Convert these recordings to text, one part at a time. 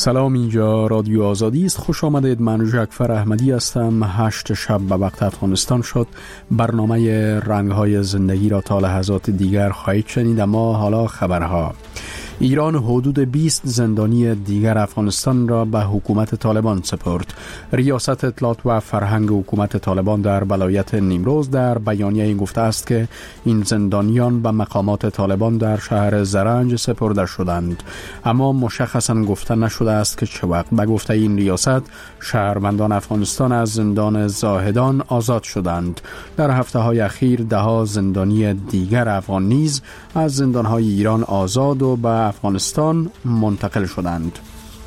سلام، اینجا رادیو آزادی است. خوش آمدید. من جعفر احمدی هستم. 8 شب به وقت افغانستان شد. برنامه رنگ‌های زندگی را تا لحظات دیگر خواهید شنید. اما حالا خبرها. ایران حدود 20 زندانی دیگر افغانستان را به حکومت طالبان سپرد. ریاست اطلاعات و فرهنگ حکومت طالبان در ولایت نیمروز در بیانیه گفته است که این زندانیان به مقامات طالبان در شهر زرنج سپرده شدند، اما مشخصاً گفته نشده است که چه وقت. به گفته این ریاست، شهروندان افغانستان از زندان زاهدان آزاد شدند. در هفته‌های اخیر ده‌ها زندانی دیگر افغان نیز از زندان‌های ایران آزاد و به افغانستان منتقل شدند.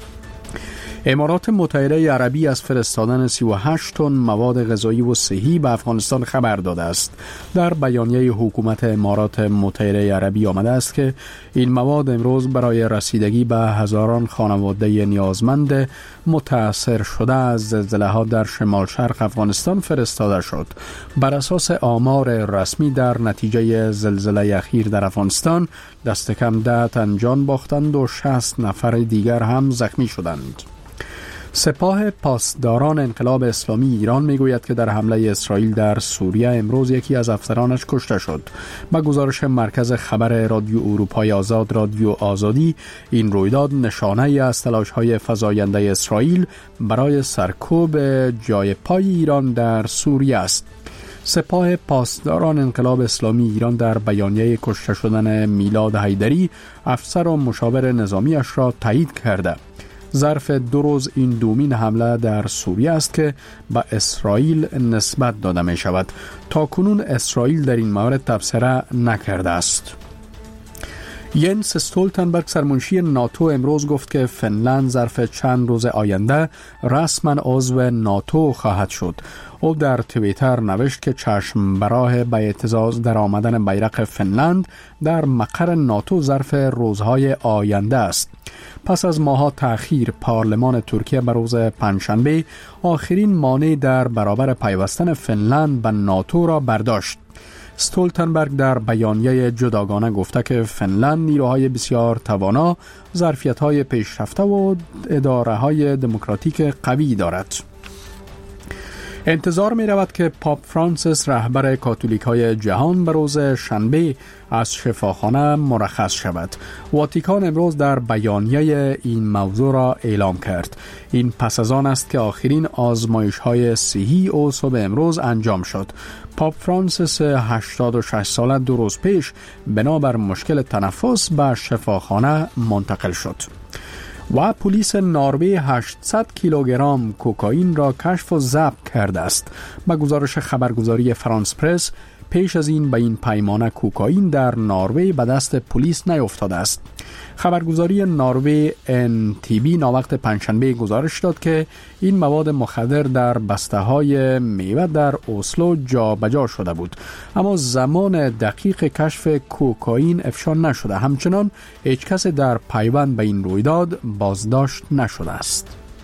امارات متحده عربی از فرستادن 38 تن مواد غذایی و صحی به افغانستان خبر داده است. در بیانیه حکومت امارات متحده عربی آمده است که این مواد امروز برای رسیدگی به هزاران خانواده نیازمند متاثر شده از زلزله‌ها در شمال شرق افغانستان فرستاده شد. بر اساس آمار رسمی، در نتیجه زلزله اخیر در افغانستان دست کم 10 تن جان باختند و 60 نفر دیگر هم زخمی شدند. سپاه پاسداران انقلاب اسلامی ایران میگوید که در حمله اسرائیل در سوریه امروز یکی از افسرانش کشته شد. با گزارش مرکز خبر رادیو اروپای آزاد، رادیو آزادی، این رویداد نشانه ای از تلاش‌های فزاینده اسرائیل برای سرکوب جای پای ایران در سوریه است. سپاه پاسداران انقلاب اسلامی ایران در بیانیه کشته شدن میلاد حیدری، افسر و مشاور نظامیش را تایید کرده. ظرف 2 روز این دومین حمله در سوریه است که به اسرائیل نسبت داده می شود. تا کنون اسرائیل در این مورد تبصره نکرده است. ینس استولتنبرگ، سرمنشی ناتو، امروز گفت که فنلند ظرف چند روز آینده رسما عضو ناتو خواهد شد. او در توییتر نوشت که چشم براه به اعتزاز در آمدن بیرق فنلند در مقر ناتو ظرف روزهای آینده است. پس از ماه‌ها تأخیر، پارلمان ترکیه بر روز پنجشنبه آخرین مانع در برابر پیوستن فنلند به ناتو را برداشت. استولتنبرگ در بیانیه جداگانه گفته که فنلند نیروهای بسیار توانا، ظرفیت‌های پیشرفته و اداره‌های دموکراتیک قوی دارد. انتظار می رود که پاپ فرانسیس، رهبر کاتولیک‌های جهان، به روز شنبه از شفاخانه مرخص شود. واتیکان امروز در بیانیه این موضوع را اعلام کرد. این پس از آن است که آخرین آزمایش‌های صحی او صبح امروز انجام شد. پاپ فرانسیس 86 ساله 2 روز پیش بنابر مشکل تنفس به شفاخانه منتقل شد. و پلیس نروژ 800 کیلوگرم کوکائین را کشف و ضبط کرده است. با گزارش خبرگزاری فرانس پرس، پیش از این به این پیمانه کوکائین در نروژ به دست پلیس نیفتاده است. خبرگزاری نروژ NTB ناوقت پنجشنبه گزارش داد که این مواد مخدر در بسته‌های میوه در اسلو جابجا شده بود، اما زمان دقیق کشف کوکائین افشا نشده. همچنان هیچ کس در پیوند به این رویداد بازداشت نشده است.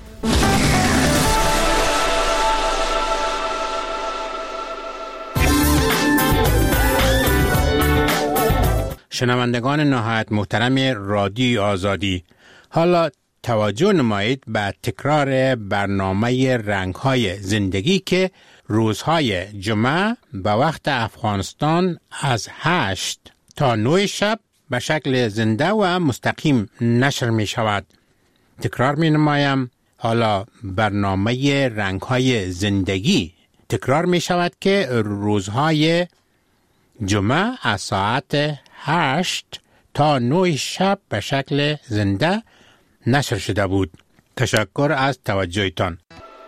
شنوندگان نهایت محترم رادیو آزادی، حالا توجه نمایید به تکرار برنامه رنگ‌های زندگی که روزهای جمعه به وقت افغانستان از 8 تا 9 شب به شکل زنده و مستقیم نشر می شود. تکرار می نمایم، حالا برنامه رنگ‌های زندگی تکرار می شود که روزهای جمعه از ساعت 8 تا 9 شب به شکل زنده نشر شده بود. تشکر از توجهتان.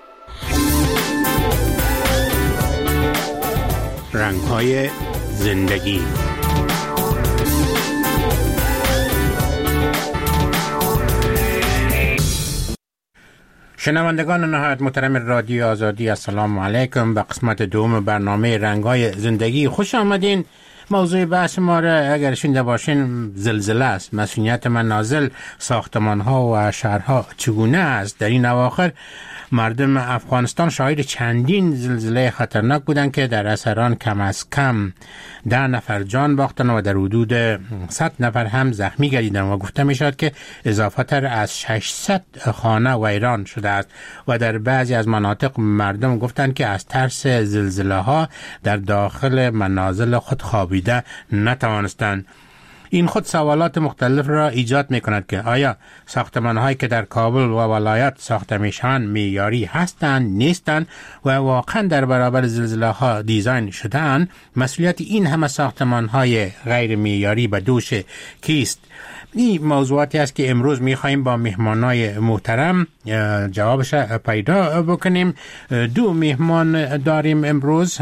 رنگ‌های زندگی. شنوندگان نهایت محترم رادیو آزادی، السلام علیکم. به قسمت دوم برنامه رنگ‌های زندگی خوش آمدین. موضوع بحث ما را اگر شنیده باشین زلزله است. مسئولیت منازل، ساختمان ها و شهرها چگونه است؟ در این اواخر مردم افغانستان شاهد چندین زلزله خطرناک بودند که در اثر آن کم از کم 10 نفر جان باختند و در حدود 100 نفر هم زخمی گردیدند و گفته می شود که اضافه تر از 600 خانه ویران شده است و در بعضی از مناطق مردم گفتند که از ترس زلزله ها در داخل منازل خود خوابیده نتوانستند. این خود سوالات مختلف را ایجاد می کند که آیا ساختمان هایی که در کابل و ولایت ساخته می شوند معیاری هستند نیستند و واقعا در برابر زلزله ها دیزاین شده‌اند؟ مسئولیت این همه ساختمان های غیر معیاری به دوش کیست؟ این موضوعاتی است که امروز می‌خوایم با مهمانای محترم جوابش پیدا بکنیم. 2 مهمان داریم امروز.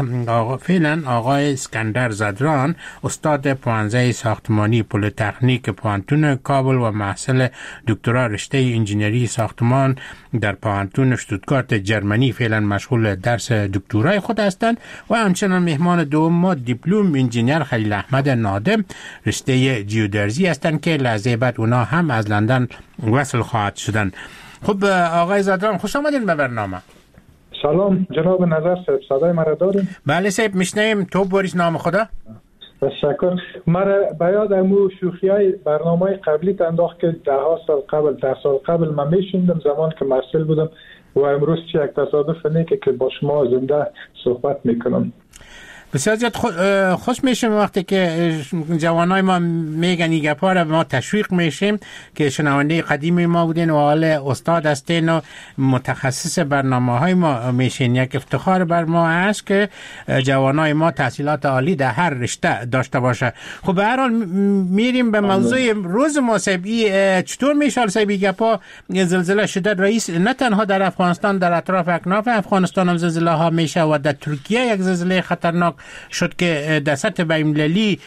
آقای اسکندر زدران، استاد پوهنځی ساختمانی پلی‌تکنیک پوهنتون کابل و محصل دکترا رشته انجینری ساختمان در پوهنتون اشتوتگارت جرمنی فعلا مشغول درس دکترای خود هستند و همچنان مهمان دوم ما دیپلم انجینر خلیل احمد نادم رشته جیودرزی هستند که لحظه بعد اونا هم از لندن وصل خواهد شدن. خب آقای زدران خوش آمدین به برنامه. سلام جناب نظر صاحب، صدای مرا دارین؟ بله صاحب میشنیم. تو بریز نام خدا. تشکر. مرا به یاد امو شوخیای برنامه قبلی انداخت که 10 سال قبل من میشوندم زمان که محصل بودم و امروز چه یک تصادف نیکه که با شما زنده صحبت میکنم. بسیار زیاد خوش میشیم وقتی که جوانای ما میگن این گپا را، ما تشویق میشیم که شنونده قدیمی ما بودین و حال استاد هستین و متخصص برنامه های ما میشین. یک افتخار بر ما است که جوانای ما تحصیلات عالی در هر رشته داشته باشه. خب به هر حال میریم به موضوع روز ما. سبی چطور میشه سبی گپا زلزله شده رئیس نه تنها در افغانستان، در اطراف اکناف افغانستان هم زلزله ها میشه و در ترکیه یک زلزله خطرناک شد که در سطح بین‌المللی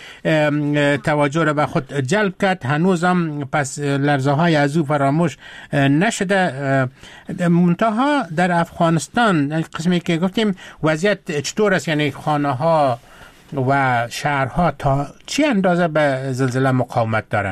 توجه را به خود جلب کرد. هنوز هم پس لرزه های از او فراموش نشده. منتها در افغانستان قسمی که گفتیم وضعیت چطور است؟ یعنی خانه ها و شهرها تا چی اندازه به زلزله مقاومت داره؟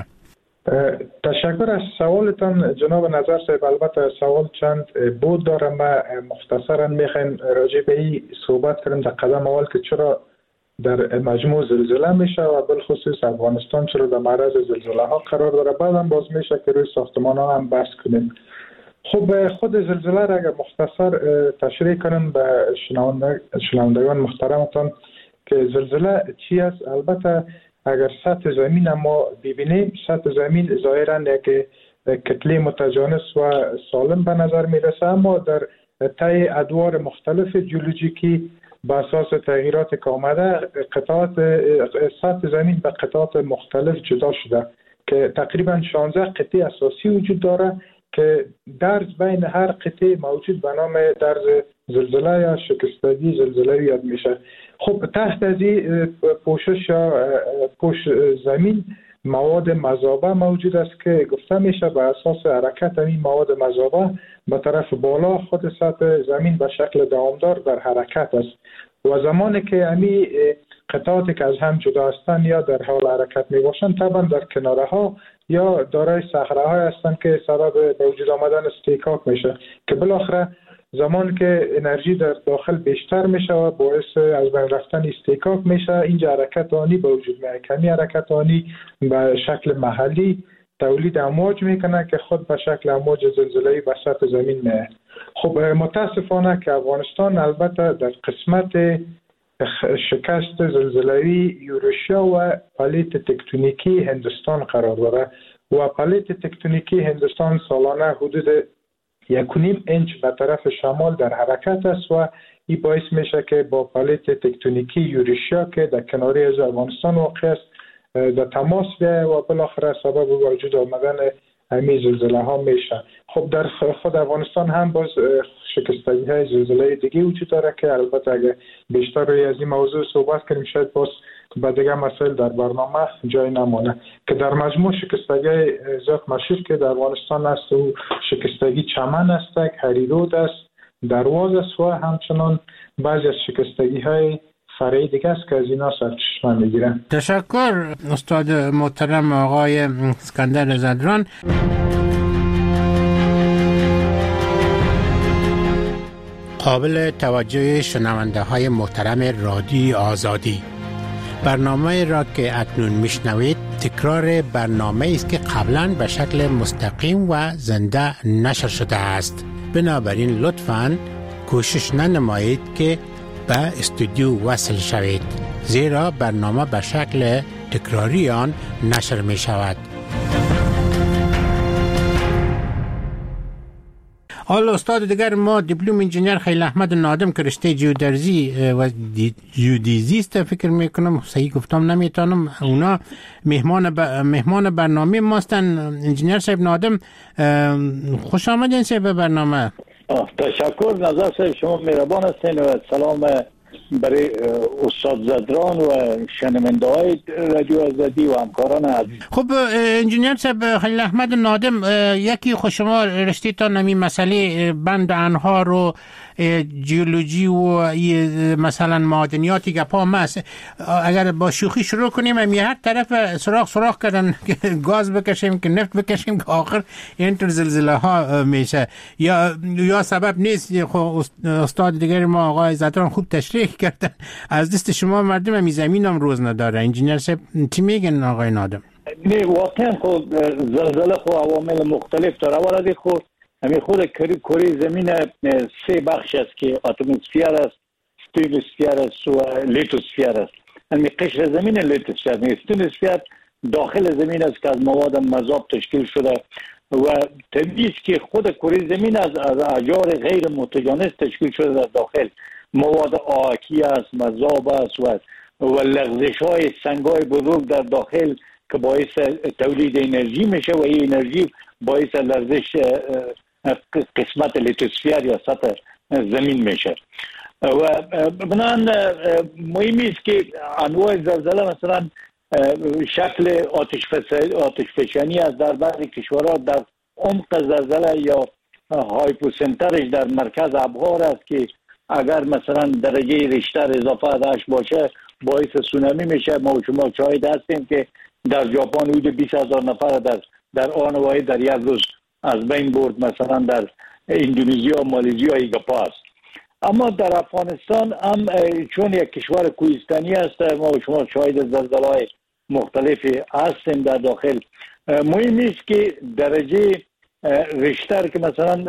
تشکر از سوالتان جناب نظر صاحب. البته سوال چند بود داره. ما مختصرا میخوایم راجع به این صحبت کنیم در قدم اول که چرا در مجموع زلزله میشه و بالخصوص افغانستان چرا در معرض زلزله ها قرار داره. بعدم باز میشه که روی ساختمان ها هم بحث کنیم. خب خود زلزله را اگر مختصر تشریح کنیم به شنوندگان محترمتان که زلزله چی است. البته اگر سطح زمین ما ببینیم، سطح زمین ظاهراً یک کتله متجانس و سالم به نظر میرسه، اما در طی ادوار مختلف جیولوژیکی به اساس تغییرات که آمده قطعات سطح زمین به قطعات مختلف جدا شده که تقریباً 16 قطعه اساسی وجود داره که درز بین هر قطعه موجود به نام درز زلزله یا شکستگی زلزله یاد میشه. خب تحت از این پوشش یا زمین مواد مذابه موجود است که گفته میشه به اساس حرکت این مواد مذابه به طرف بالا خود سطح زمین به شکل دوامدار در حرکت است و زمانی که امی قطعاتی که از هم جدا هستند یا در حال حرکت می باشند طبعا در کناره ها یا دارای صخره های هستند که سبب به وجود آمدن استحکاک میشه که بالاخره زمان که انرژی در داخل بیشتر میشه و باعث از بین رفتن استحکاک میشه، اینجا حرکت آنی به وجود میاد. کمی حرکت آنی به شکل محلی تولید امواج میکنه که خود به شکل امواج زلزله‌ای به سطح زمین میاد. خب متاسفانه که افغانستان البته در قسمت شکست زلزله‌ای یوروشیا و پلیت تکتونیکی هندوستان قرار داره و پلیت تکتونیکی هندوستان سالانه حدود 1.5 اینچ به طرف شمال در حرکت است و این باعث میشه که با پلیت تکتونیکی یوروشیا که در کناری از افغانستان واقع است در تماس بیاید و بالاخره سبب وجود آمدن همین زلزله ها میشه. خب در خود افغانستان هم باز شکستگی های زلزله دیگه وجود داره که البته اگه بیشتر روی از این موضوع صحبت کنیم شاید باز با دیگه مسائل در برنامه جای نمونه که در مجموع شکستگی زیاد مشهور که در افغانستان است و شکستگی چمن است، هریرود است، درواز است و همچنان بعضی از شکستگی های فرعی دیگه است که از اینا سرچشمه میگیرن. تشکر استاد محترم آقای اسکندر زدران. قابل توجه شنونده های محترم رادیوی آزادی، برنامه را که اکنون میشنوید تکرار برنامه است که قبلا به شکل مستقیم و زنده نشر شده است. بنابراین لطفاً کوشش ننمایید که به استودیو وصل شوید، زیرا برنامه به شکل تکراری آن نشر می شود. حالا استاد دیگر ما دیپلم انجینیر خیل احمد نادم که رشته جیودرزی و جیودیزیست فکر میکنم، صحیح گفتم نمیتونم، اونا مهمان برنامه ماستن. انجینیر صاحب نادم خوش آمدین صاحب به برنامه. تشکر نظر صاحب، شما مهربان هستین و سلام برای استاد زدران و شنونده های رادیو آزادی و همکاران عزیز. خب انجینیر صاحب خلیل احمد نادم، یکی خود شما رشته تا نمی مسئله بند انهار و جیولوژی و مثلا معدنیاتی که پا مست، اگر با شوخی شروع کنیم هم هر طرف سراخ کردن که گاز بکشیم که نفت بکشیم که آخر اینطور زلزله ها میشه یا سبب نیست. خب استاد دیگر ما آقای زدران خوب تشریح کردن، از دست شما مردم همی زمین هم روز نداره. انجینیر صاحب چی میگن آقای نادم؟ نه واقعا خود زلزله خود عوامل مختلف داره، ولی خود همین خود کره زمین سه بخش است که اتمسفر است، ستراتوسفر است و لیتوسفر است. همین قشر زمین لیتوسفر است. ستراتوسفر داخل زمین است که از مواد مذاب تشکیل شده و طبیعی است که خود کره زمین از احجار غیر متجانس تشکیل شده در داخل. مواد آهکی است، مذاب است و لغزش های سنگ های بزرگ در داخل که باعث تولید انرژی میشه و این انرژی باعث لرزش قسمت لیتوسفر یا سطح زمین میشه. و بنابراین مهمی است که انواع زلزله مثلا شکل آتش فشانی است در بعضی کشورها، در عمق زلزله یا هایپوسنترش در مرکز ابحار است که اگر مثلا درجه ریشتر اضافه 8 باشه باعث سونامی میشه. ما شما شاهد هستیم که در ژاپن حدود 20,000 نفر در آن واحد در یک روز از بین برد، مثلا در اندونزیا و مالزی های گپاس. اما در افغانستان هم چون یک کشور کوهستانی است، ما شما شاهد زلزله‌های مختلفی هستیم در داخل. مهم است که درجه ریشتر که مثلا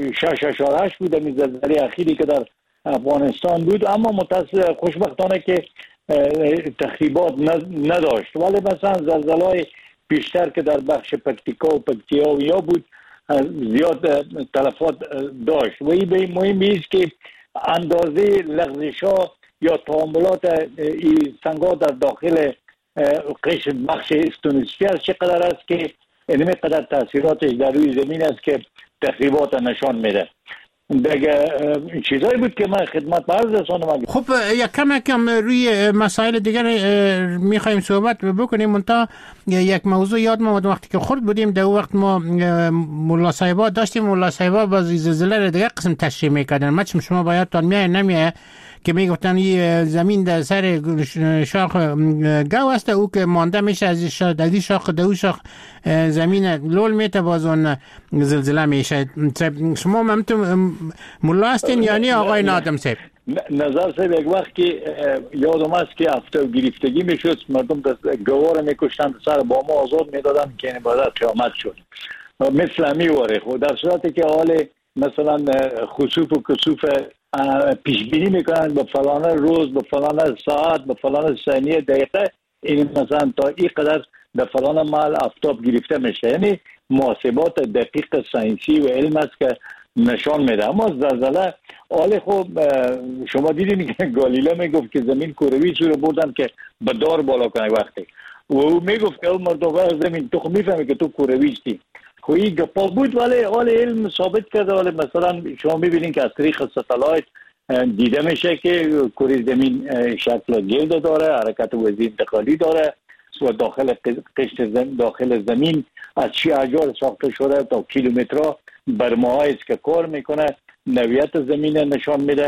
6.8 بود در زلزله اخیری که در افغانستان بود، اما خوشبختانه که تخریبات نداشت، ولی مثلا زلزله‌های بیشتر که در بخش پکتیکا و پکتیاویا بود زیاد تلفات داشت. و این مهم است که اندازه لغزش‌ها یا تعاملات سنگ‌ها در داخل قشر بخش ستراتوسفر چقدر است که اینمی قدر تاثیراتش در روی زمین است که تخریبات نشان میده. دیگه چیزایی بود که من خدمت عرض رساندم. خب کم روی مسائل دیگر میخوایم صحبت بکنیم، منتها یک موضوع یادم اومد وقتی که خرد بودیم در وقت ما ملا صاحبا داشتیم، ملا صاحبا باز زلزله رو دیگه قسم تشریح میکردن. من شما باید تان میایه که میگفتن این زمین در سر شاخ گاو است، او که مانده میشه از این شاخ دو شاخ زمین لول میته باز اون زلزله میشه. شما ممتون ملا هستین یعنی آقای نادم صاحب؟ نظر صاحب یک وقت که یادم است که هفته گرفتگی میشد، مردم گوار میکشتن سر با ما آزاد میدادن که این بعد قیامت شد مثل همی واره خود. در صورتی که حال مثلا خسوف و کسوف پیش بینی میکنن به فلانه روز، به فلانه ساعت، به فلانه ثانیه دقیقه، این مثلا تا این قدر در فلانه محل آفتاب گرفته میشه. یعنی محاسبات دقیق ساینسی و علم است که نشان میده. اما زلزله حال خوب شما دیدین که گالیله میگفت که زمین کروی رو بردن که به دار بالا کنه وقتی و او میگفت که مردم زمین تو خب میفهمی که تو کروی هستی. خویی گپا بود ولی حال علم ثابت کرده. ولی مثلا شما میبینین که از طریق ستلایت دیده میشه که کره زمین شکل گرد داره، حرکت وزی انتقالی داره و قشر داخل زمین از چی احجار ساخته شده تا کیلومترها برماهایی است که کار میکنه، نوعیت زمین نشان میده.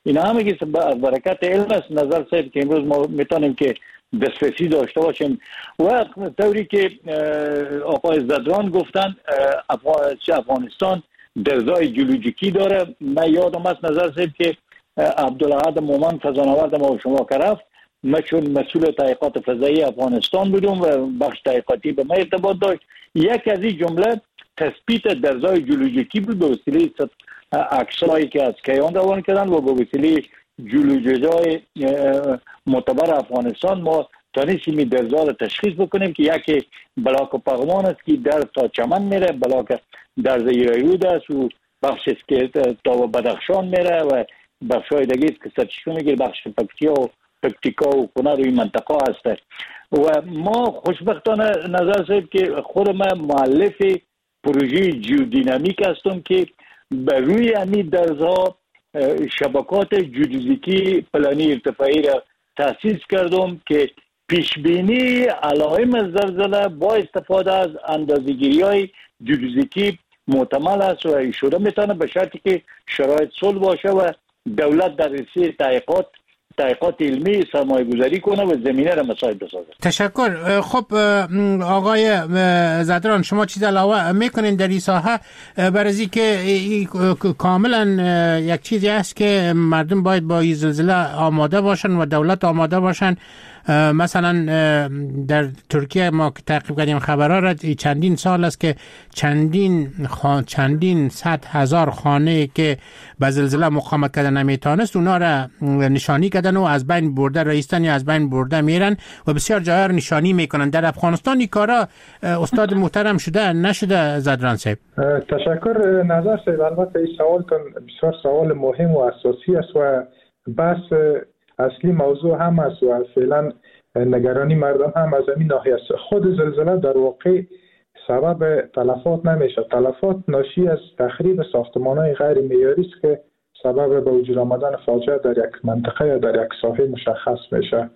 این همه که برکت علم است. نظر صاحب که امروز ما میتونیم که دسترسی داشته باشیم و طوری که آقای زدران گفتن افغانستان درزای جیولوژیکی داره. من یادم است نظر صاحب که عبدالاحد مومن فضانورد ما شما که رفت، من چون مسئول تحقیقات فضایی افغانستان بودم و بخش تحقیقاتی به من ارتباط داشت، یک از این جمله تثبیت درزای جیولوژیکی بود به وسیله عکسایی که از کیهان روان کردن و به وسیله جیولوژیای معتبر افغانستان ما تانستیم درزا را تشخیص بکنیم که یکی بلاک پغمان است که در تا چمن میره، بلاک درز ایرایود است و بخش است که تا بدخشان میره و بخش های دیگه است که سرچشمه میگیره، بخش پکتیکا و کنر و این منطقه هست. و ما خوشبختانه نظر صاحب که خود من مؤلف پروژه جیودینامیک هستم که بر روی همین درزها شبکات جیودینامیکی پلانی ارتفاعی را تأسیس کردم که پیشبینی علائم زلزله با استفاده از اندازه‌گیری‌های جیودینامیکی معتمد است و شده میتونه به شرطی که شرایط صلح باشه و دولت در رسیه تحقیقات علمی سرمایه گذاری کنه و زمینه را مساعد بسازه. تشکر. خب آقای زدران، شما چیز علاوه میکنین در این ساحه برای که کاملا یک چیزی است که مردم باید با این زلزله آماده باشن و دولت آماده باشن؟ مثلا در ترکیه ما که تعقیب کردیم خبرها را، چندین سال است که چندین صد هزار خانه که به زلزله مقاومت کردن نمیتونست اونا را نشانی کردن و از بین برده رئیستان یا از بین برده میرن و بسیار جاها را نشانی میکنن. در افغانستان این کارا استاد محترم شده نشده زدران صاحب؟ تشکر نظر صاحب. البته این سوالتون بسیار سوال مهم و اساسی است و بس اصلی موضوع هم است و فعلا نگرانی مردم هم از این ناحیه است. خود زلزله در واقع سبب تلفات نمیشه. تلفات ناشی از تخریب ساختمان‌های غیر معیاری است که سبب به وجود آمدن فاجعه در یک منطقه یا در یک ساحه مشخص میشه.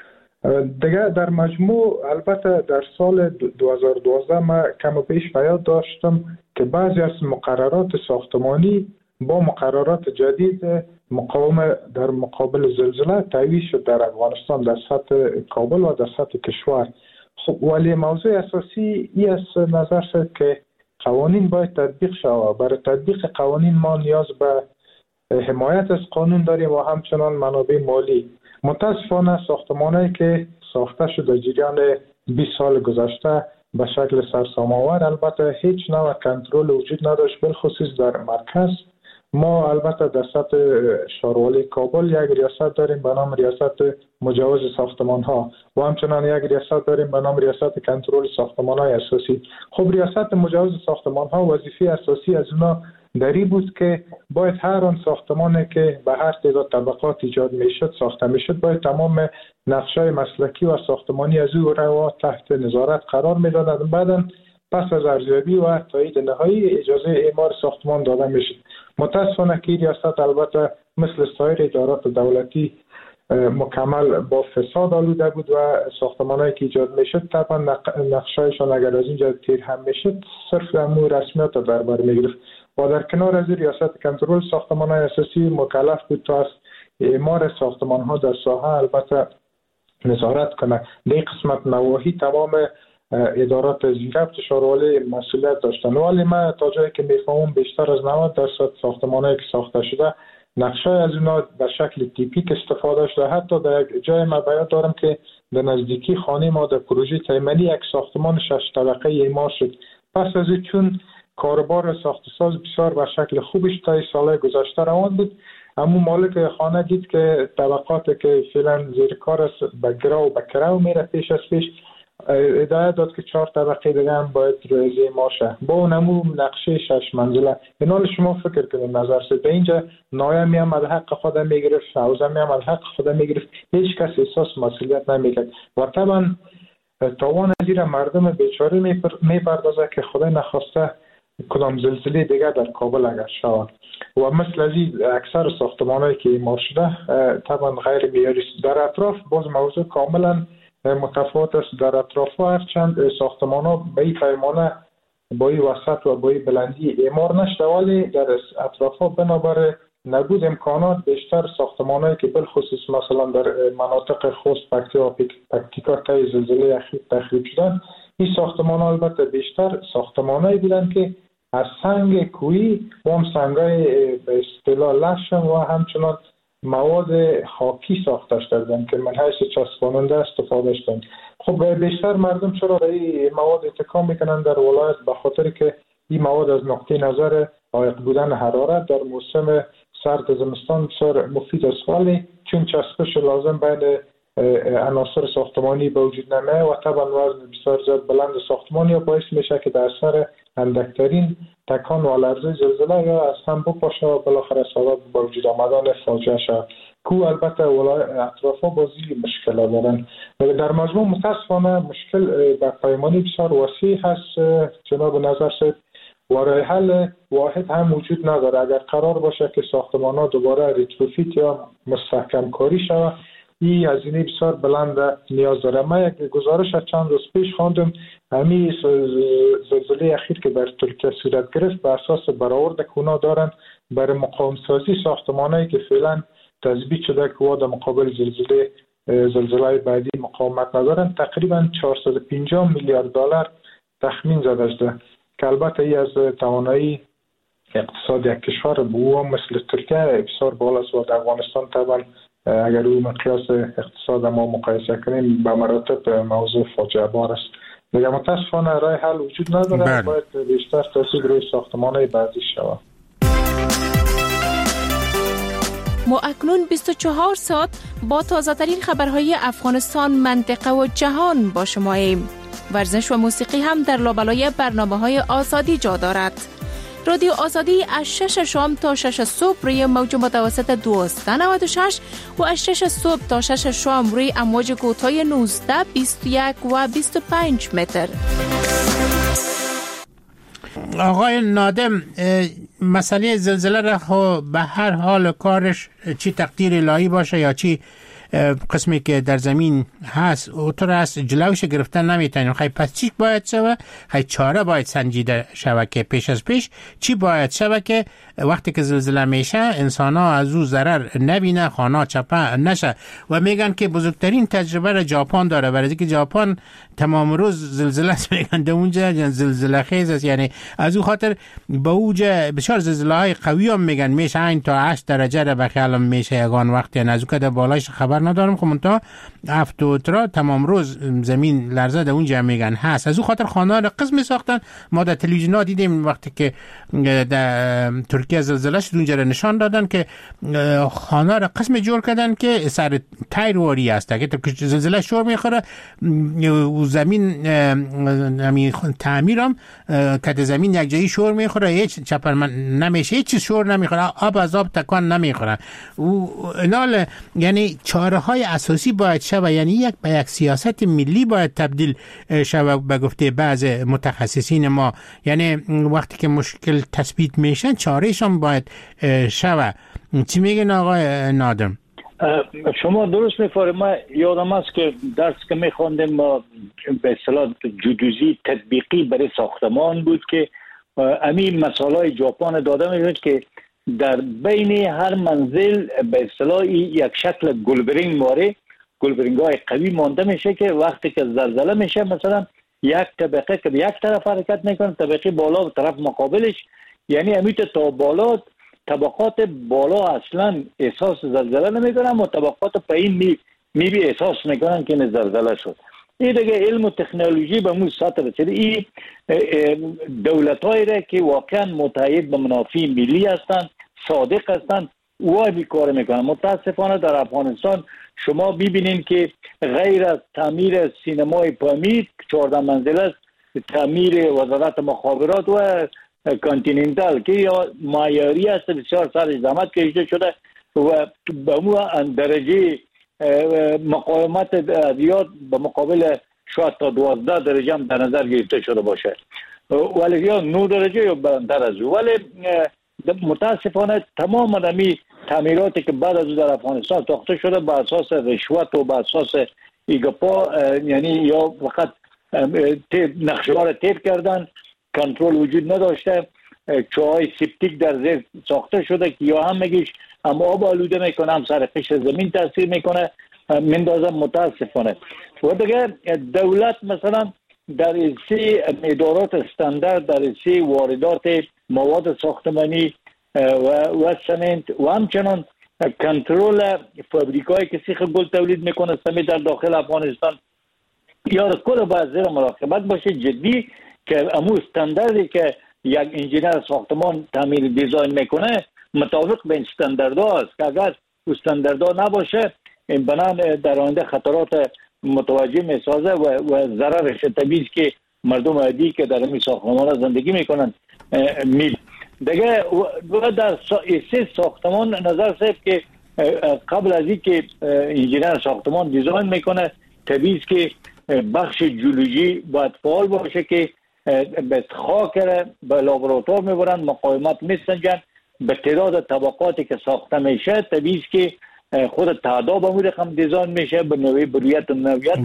دیگه در مجموع البته در سال 2012 ما کم و بیش بیاد داشتم که بعضی از مقررات ساختمانی با مقررات جدید مقاومه در مقابل زلزله تعیین شد در افغانستان در سطح کابل و در سطح کشور. خب ولی موضوع اساسی این است نظر شد که قوانین باید تطبیق شود. برای تطبیق قوانین ما نیاز به حمایت از قانون داریم و همچنان منابع مالی. متاسفانه ساختمانایی که ساخته شد در جریان 20 سال گذشته به شکل سرسام‌آور البته هیچ نوع کنترل وجود نداشت، بالخصوص در مرکز. ما البته در سطح شاروالی کابل یک ریاست داریم به نام ریاست مجوز ساختمان ها و همچنان یک ریاست داریم به نام ریاست کنترل ساختمان های اساسی. خب ریاست مجوز ساختمان ها وظیفه اساسی از اونا دری بود که باید هر آن ساختمانی که به هر تعداد طبقات ایجاد میشد ساخته میشد باید تمام نقشه‌های مسلکی و ساختمانی از او را تحت نظارت قرار میدادند. بعداً پس از ارزیابی و تایید نهایی اجازه اعمار ساختمان داده میشد. متاسفانه که ریاست البته مثل سایر ادارات دولتی مکمل با فساد آلوده بود و ساختمانایی که ایجاد میشد طبعا نقشه‌شان اگر از اینجا تیر هم میشد صرف امور رسمیات در بر میگرفت و در کنار از ریاست کنترل ساختمان‌های اساسی مکلف بود تا از اعمار ساختمان‌ها در ساحه البته نظارت کنه. در این قسمت نواحی تمام ادارات زیربط شاروالی مسئولیت داشتن، ولی من تا جایی که میفهمم بیشتر از 90% ساختمانایی که ساخته شده نقشه از اونا به شکل تیپیک استفاده شده. حتی در یک جای من بیان دارم که در نزدیکی خانه ما در پروژه تیمنی یک ساختمان 6 طبقه اعمار شد. پس از این چون کاربار ساخت‌وساز بسیار به شکل خوبش تا سال گذشته روان بود، اما مالک خانه دید که طبقاتی که فعلا زیر کار است به گرا و به کرو میره پیش از پیش هدایت داد که 4 طبقه دیگه هم باید روزی ماشه با اونمو نقشه 6 منزله. این حال شما فکر کنید نظر سید به اینجا نایه می هم از حق خود میگرفت، حوزه می هم از حق خود میگرفت، هیچ کس احساس مسئولیت نمیکرد و طبعا تاوان زیر مردم بیچاره میپردازه که خدای نخواسته کدام زلزله دیگه در کابل اگر شود و مثل از این اکثر ساختمانایی که اعمار شده طبعا غیر معیاری است. در اطراف باز موضوع کاملا متفاوت است. در اطراف هرچند ساختمان ها به این پیمانه با این وسط و با این بلندی اعمار نشده ولی در اطراف ها بنابر نبود امکانات بیشتر ساختمانایی که بالخصوص مثلا در مناطق خوست پکتیکا طی زلزله اخیر تخریب شدن، این ساختمان‌ها البته بیشتر ساختمانایی بودن که از سنگ کوهی و هم سنگای به اصطلاح لشم و همچنان مواد خاکی ساخته شدن که من حیث چسباننده استفاده شدن. خب بیشتر مردم چرا به این مواد اتکا میکنن در ولایت؟ به خاطر که این مواد از نقطه نظر عایق بودن حرارت در موسم سرد زمستان بسیار مفید است، ولی چون چسبش لازم بین عناصر ساختمانی به وجود نمیه و طبعا وزن بسیار زیاد بلند ساختمانی باعث میشه که در اثر اندکترین تکان و لرزه زلزله یا از هم بپاشه و بالاخره سبب به وجود آمدن فاجعه شود. کو البته اطرافا بازی مشکل دارن. در مجموع متاسفانه مشکل به پیمانی بسیار وسیع هست جناب نظر صاحب و راه حل واحد هم وجود نداره. اگر قرار باشه که ساختمان‌ها دوباره ریتروفیت یا مستحکم کاری شود، این هزینه بسیار بلند نیاز داره. ما یک گزارش از چند روز پیش خواندم، همین زلزله اخیر که در ترکیه صورت گرفت بر اساس برآورد که اونا دارن برای مقاوم سازی ساختمانایی که فعلا تثبیت شده که در مقابل زلزله بعدی مقاومت ندارن، تقریبا 450 میلیارد دلار تخمین زده شده که البته ای از توانایی اقتصاد یک کشور به مثل ترکیه بسیار بالا است و در افغانستان طبعا اگر او مقیاس اقتصاد ما مقایسه کنیم به مراتب موضوع فاجعه بار است. دیگه متاسفانه راه حل وجود نداره، باید بیشتر تاثیر روی ساختمان‌های بعضی شود. ما اکنون 24 ساعت با تازه‌ترین خبرهای افغانستان، منطقه و جهان با شماییم. ورزش و موسیقی هم در لابلای برنامه‌های آزادی جا دارد. رادیو آزادی از 6 شام تا 6 صبح روی موج متوسط 1296 و از 6 صبح تا 6 شام روی امواج کوتاه 19، 21 و 25 متر. آقای نادم، مسئله زلزله را به هر حال کارش چی تقدیر الهی باشه یا چی قسمی که در زمین هست اوتر است جلوش گرفتن نمیتونیم. خیلی پس چی باید شوه؟ خیلی چاره باید سنجیده شوه که پیش از پیش چی باید شوه که وقتی که زلزله میشه انسان ها از او ضرر نبینه، خانه چپه نشه. و میگن که بزرگترین تجربه را ژاپن داره، برای که ژاپن تمام روز زلزله است، میگن در اونجا زلزله خیز است. یعنی از او خاطر به اوجه بسیار زلزله های قوی هم میگن میشه این تا 8 درجه را بخیالم میشه یگان وقتی از او که بالایش خبر ندارم. خب منتها هفت و ترا تمام روز زمین لرزه در اونجا میگن هست. از او خاطر خانه را قسم ساختن. ما در تلویزیون ها دیدیم وقتی که در ترکیه زلزله شد اونجا را نشان دادن که خانه را قسم جور کردن که سر تایرواری است که زلزله شور میخوره زمین تعمیرم که زمین یک جایی شور میخوره، هیچ چپرمن نمیشه، هیچ چیز شور نمیخوره، آب از آب تکان نمیخوره. اینال یعنی چاره های اساسی باید شود، یعنی به یک سیاست ملی باید تبدیل شود به گفته بعض متخصصین ما. یعنی وقتی که مشکل تثبیت میشن چارهشان باید شود. چی میگن آقای نادم؟ شما درست میفرمایید. ما یادم است که درس که میخواندیم ما به اصطلاح جدوزی تطبیقی برای ساختمان بود که همین مسائل ژاپن داده میشد که در بین هر منزل به اصطلاح یک شکل گلبرینگ ماره، گلبرینگ های قوی مانده میشه که وقتی که زلزله میشه مثلا یک طبقه که به یک طرف حرکت میکنه، طبقه بالا و طرف مقابلش، یعنی امیت تا بالا طبقات بالا اصلا احساس زلزله نمیکنن و طبقات پایین میبی احساس میکنن که زلزله شد. این دیگه علم و تکنولوژی به مو سطح رسیده. این دولت‌هایی را که واقعا متحد به منافع ملی هستند، صادق هستند، اوها بیکار میکنن. متاسفانه در افغانستان شما ببینید که غیر از تعمیر سینمای پامید 14 منزله است، تعمیر وزارت مخابرات و کانتیننتال که یا معیاری است بسیار سر زحمت کشیده شده و به مو درجه مقاومت زیاد به مقابل شاید تا 12 درجه هم در نظر گرفته شده باشه، ولی یا 9 درجه یا بلندتر از او. ولی متاسفانه تمام آدمی تعمیراتی که بعد از او در افغانستان ساخته شده به اساس رشوت و به اساس ایگپا، یعنی یا فقط نقشه ها را تیپ کردن، کنترل وجود نداشته چاهای سپتیک در زیر ساخته شده که یا هم میگیش هم آب آلوده میکنه، هم سر قشر زمین تاثیر میکنه، مندازه متاسفانه. و دیگه دولت مثلا در سی ادارات استاندارد، در سی واردات مواد ساختمانی و سمنت و همچنان کنترل فابریکایی که سیخ گل تولید میکنه سمنت در داخل افغانستان، یا کل باید زیر مراقبت باشه جدی که امو استانداردی که یک انجینر ساختمان تعمیر دیزاین میکنه مطابق به استانداردها است که اگر استانداردها نباشه این بنان در آینده خطرات متوجه میسازه و ضررش طبیعی که مردم عادی که در این ساختمان زندگی میکنن دیگه. و در سه ساختمان نظر صاحب که قبل از این که انجینر ساختمان دیزاین میکنه طبیعی که بخش جیولوژی باید فعال باشه که به خاک به لابراتوار میبرن، مقاومت میسنجن، به تعداد طبقاتی که ساخته میشه طبیعی که خود تعداد به مورد هم دیزاین میشه به نوعی برویت و نوعیت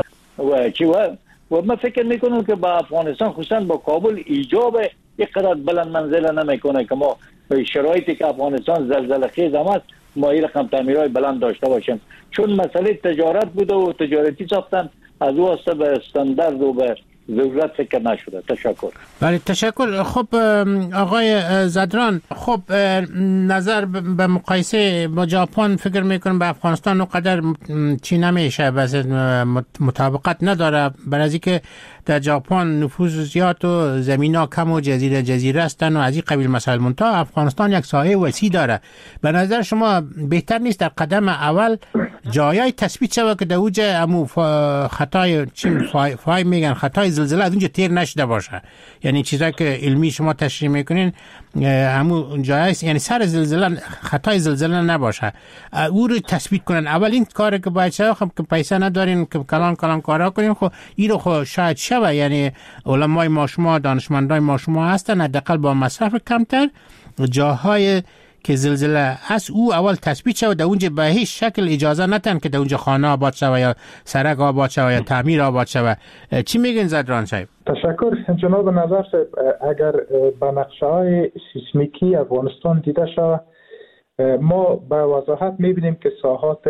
و من فکر میکنم که با افغانستان خصوصا با کابل ایجاب یک قدر بلند منزله نمیکنه که ما شرایطی که افغانستان زلزله خیز هم است ما این رقم تعمیرهای بلند داشته باشیم، چون مسئله تجارت بوده و تجارتی ساختن از واسطه به استاندارد و به ضرورت فکر نشده. تشکر. بله تشکر. خب آقای زدران، خب نظر به مقایسه با ژاپن فکر میکنم به افغانستان اونقدر چی نمیشه، بس مطابقت نداره، برای اینکه در ژاپن نفوذ زیاد و زمینا کم و جزیره هستن و از این قبیل مسائل. منتها افغانستان یک ساحه وسیع داره. به نظر شما بهتر نیست در قدم اول جایای تثبیت شود که در اوج امو خطای فای میگن خطای زلزله از اونجا تیر نشده باشه، یعنی چیزایی که علمی شما تشریح میکنین همون جایی یعنی سر زلزله خطای زلزله نباشه، او رو تثبیت کنن. اول این کاری که باید شد، خب که پیسه ندارین که کلان کارا کنین، خب این رو خب شاید شوه، یعنی علمای ما شما دانشمندای ما شما هستن حداقل با مصرف کمتر جاهای که زلزله هست او اول تثبیت شود، در اونجا به هیچ شکل اجازه ندن که در اونجا خانه آباد شود یا سرک آباد شود یا تعمیر آباد شود. چی میگن زدران صاحب؟ تشکر جناب نظر صاحب. اگر به نقشه های سیسمیکی افغانستان دیده شود ما به وضاحت میبینیم که ساحات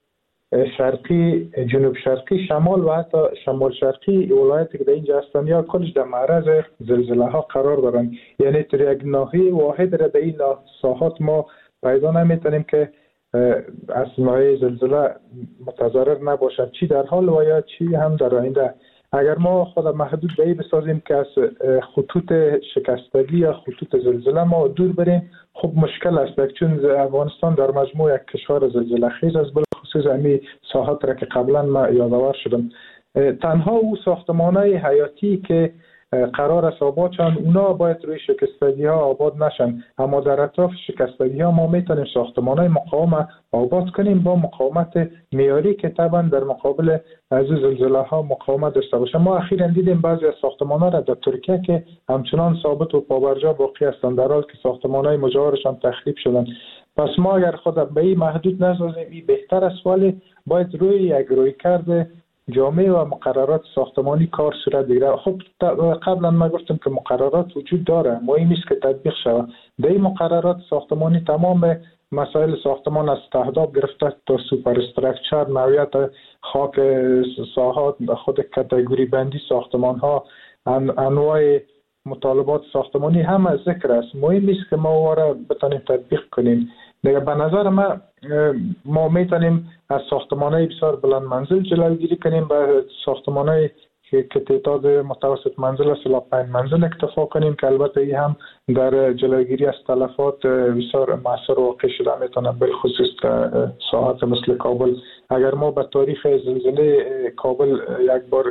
شرقی، جنوب شرقی، شمال و حتی شمال شرقی ولایتی که در اینجا هستند یا کلش در معرض زلزله ها قرار دارند، یعنی در یک ناحیه واحد را در این ساحات ما پیدا نمیتونیم که از ناحیه زلزله متضرر نباشد، چی در حال و یا چی هم در آینده. اگر ما خود محدود به این بسازیم که از خطوط شکستگی یا خطوط زلزله ما دور بریم، خب مشکل است، چون افغانستان در مجموع یک کشور زلزله خیز است، بالخصوص همین ساحات را که قبلا ما یادآور شدم. تنها او ساختمان‌های حیاتی که قرار است آباد شوند اونا باید روی شکستگی ها آباد نشن، اما در اطراف شکستگی ها ما میتونیم ساختمان های مقاوم آباد کنیم با مقاومت معیاری که طبعا در مقابل از زلزله ها مقاومت داشته باشه. ما اخیراً دیدیم بعضی از ساختمان ها را در ترکیه که همچنان ثابت و پابرجا باقی هستند در حالی که ساختمان های مجاورشان تخریب شدند. پس ما اگر خود به این محدود نسازیم این بهتر است، ولی باید روی یک رویکرد جامع و مقررات ساختمانی کار صورت بگیره. خب قبلا ما گفتم که مقررات وجود داره، مهم است که تطبیق شود. در این مقررات ساختمانی تمام مسائل ساختمان از تهداب گرفته تا سوپر استراکچر، نوعیت خاک ساحات، خود کاتگوری بندی ساختمان ها، انواع مطالبات ساختمانی هم ذکر است. مهم است که ما واره بتانیم تطبیق کنیم. دیگه به نظر ما میتونیم از ساختمان‌های بسیار بلند منزل جلوگیری کنیم، به ساختمان‌های که تعداد متوسط منزل است 5 منزل اکتفا کنیم که البته این هم در جلوگیری از تلفات بسیار مؤثر واقع شده میتونه، بالخصوص ساحات مثل کابل. اگر ما به تاریخ زلزله کابل یک بار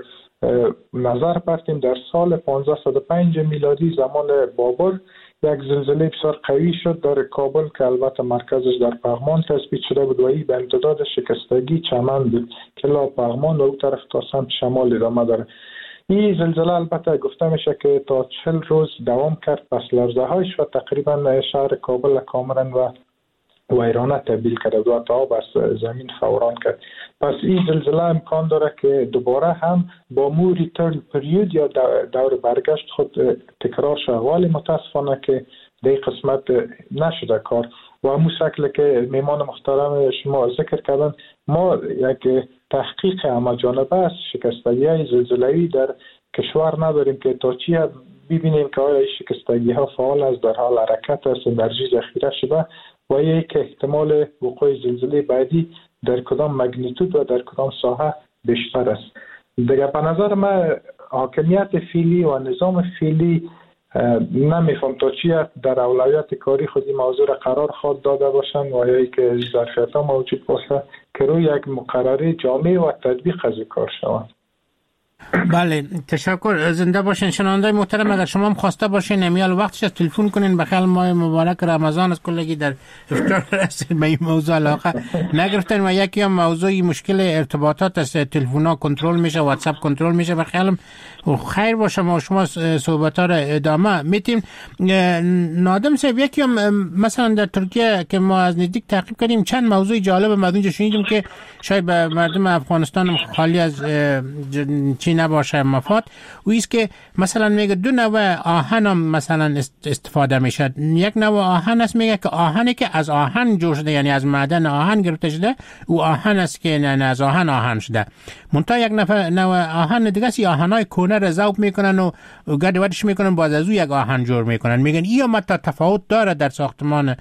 نظر بردیم، در سال 1505 میلادی زمان بابر یک زلزله بسیار قوی شد در کابل که البته مرکزش در پغمان تثبیت شده بود و این به امتداد شکستگی چمن بود که لا پغمان و اون طرف تا سمت شمال ادامه داره. این زلزله البته گفته میشه که تا 40 روز دوام کرد، پس لرزه هایش و تقریبا شهر کابل کاملا و ویرانه تبدیل کرد و تا آب از زمین فوران کرد. پس این زلزله امکان داره که دوباره هم با مو ریترن پریود یا دور برگشت خود تکرار شود، ولی متاسفانه که در قسمت نشده کار و همون شکل که میمان محترم شما ذکر کردن ما یک تحقیق همه جانبه است شکستگی های زلزله‌ای در کشور نداریم که تا چی ببینیم که آیا شکستگی ها فعال است در حال حرکت است انرژی ذخیره شده و یک احتمال وقوع زلزله بعدی در کدام مگنیتود و در کدام ساحه بیشتر است. دیگه به نظر من حاکمیت فعلی و نظام فعلی نمیفهم تا چی در اولویت کاری خود این موضوع را قرار خود داده باشند و یا که ظرفیت ها موجود باشه که روی یک مقرره جامع و تطبیق از کار شود. بله تشکر. زنده باشین شنونده محترم. اگر شما هم خواسته باشین امیال وقتش تلفن کنین. بخیر ماه مبارک رمضان است کلگی در افطار رسید به این موضوع علاقه نگرفتن و یکی هم موضوعی مشکل ارتباطات است. تلفن‌ها کنترل میشه، واتساپ کنترل میشه. بخیر خیر باشه ما شما صحبت‌ها را ادامه میتیم. نادم صاحب یکی هم مثلا در ترکیه که ما از نزدیک تعقیب کردیم چند موضوع جالب مدونجا شنیدیم که شاید به مردم افغانستان خالی از چی نباشه مفاد و ایست که مثلا میگه دو نوع آهن هم مثلا استفاده میشه. یک نوع آهن است میگه که آهنی که از آهن جور شده یعنی از معدن آهن گرفته شده او آهن است که نه از آهن شده. منتها یک نوع آهن دیگه است آهنای کهنه را ذوب میکنن و گردش میکنن باز از او یک آهن جور میکنن. میگن این هم تفاوت داره در ساختمان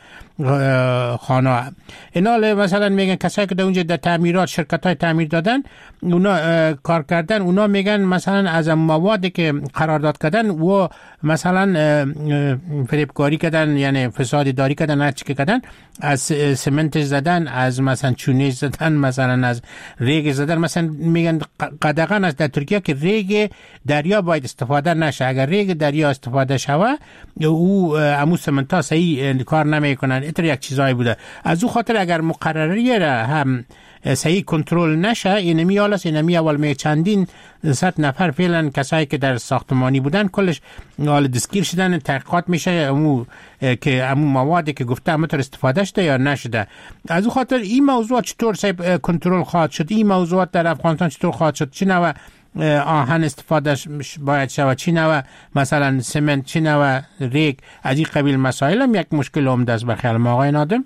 خانه. اینا مثلا میگن کسایی که در اونجا در تعمیرات شرکت‌های تعمیر دادن اونا کار کردن اونا میگن مثلا از موادی که قرارداد کردن و مثلا فریبکاری کردن یعنی فساد داری کردن هر چی که کردن از سمنت زدن از مثلا چونه زدن مثلا از ریگ زدن. مثلا میگن قدغن است در ترکیه که ریگ دریا باید استفاده نشه. اگر ریگ دریا استفاده شوه او امو سمنت ها صحیح کار نمیکنن. اینطور یک چیزایی بوده. از او خاطر اگر مقرری را هم صحیح کنترل نشه اینمی حالست. اینمی اول می چندین صد نفر فعلا کسایی که در ساختمانی بودن کلش حال دستگیر شدن. تحقیقات میشه امو که امو موادی که گفته همه طور استفاده شده یا نشده. از او خاطر این موضوع چطور کنترل خواهد شد؟ این موضوعات در افغانستان چطور خواهد شد؟ چی نوع آهن استفاده باید شود؟ چی نوع مثلا سمنت؟ چی نوع ریگ؟ از این قبیل مسائل هم یک مشکل عمده است بخیال ما آقای نادم.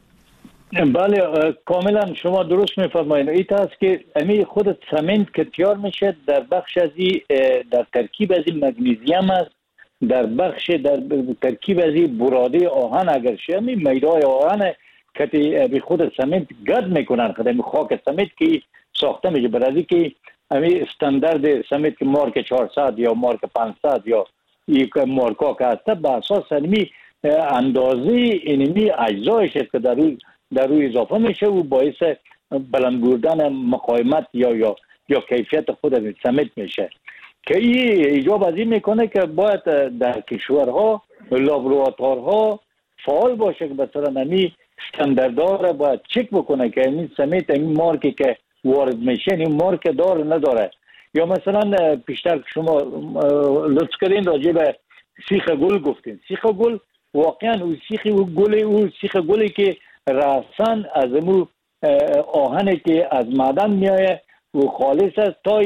بله کاملا شما درست میفرمایید. این است که امی خود سمنت که تیار میشه در بخش از در ترکیب از مگنیزیم است، در بخش در ترکیب از براده آهن اگر شه می میدای آهن که به خود سمنت گرد میکنن. خدای خاک سمنت که ساخته میشه برای که امی استاندارد سمنت که مارک 400 یا مارک 500 یا یک مارکا که هست به اساس امی اندازه اینمی اجزایش است که در روی اضافه میشه و باعث بلند بردن مقاومت یا کیفیت خود سمنت میشه که این ایجاب از این میکنه که باید در کشورها لابراتوارها فعال باشه که مثلا امی استانداردها را باید چک بکنه که این سمنت این مارکی که وارد میشه این مارک داره نداره. یا مثلا پیشتر شما لطف کردین راجع به سیخ گل گفتین. سیخ گل واقعا او سیخ گلی که راسن از امو آهنی که از معدن میایه و خالص است تا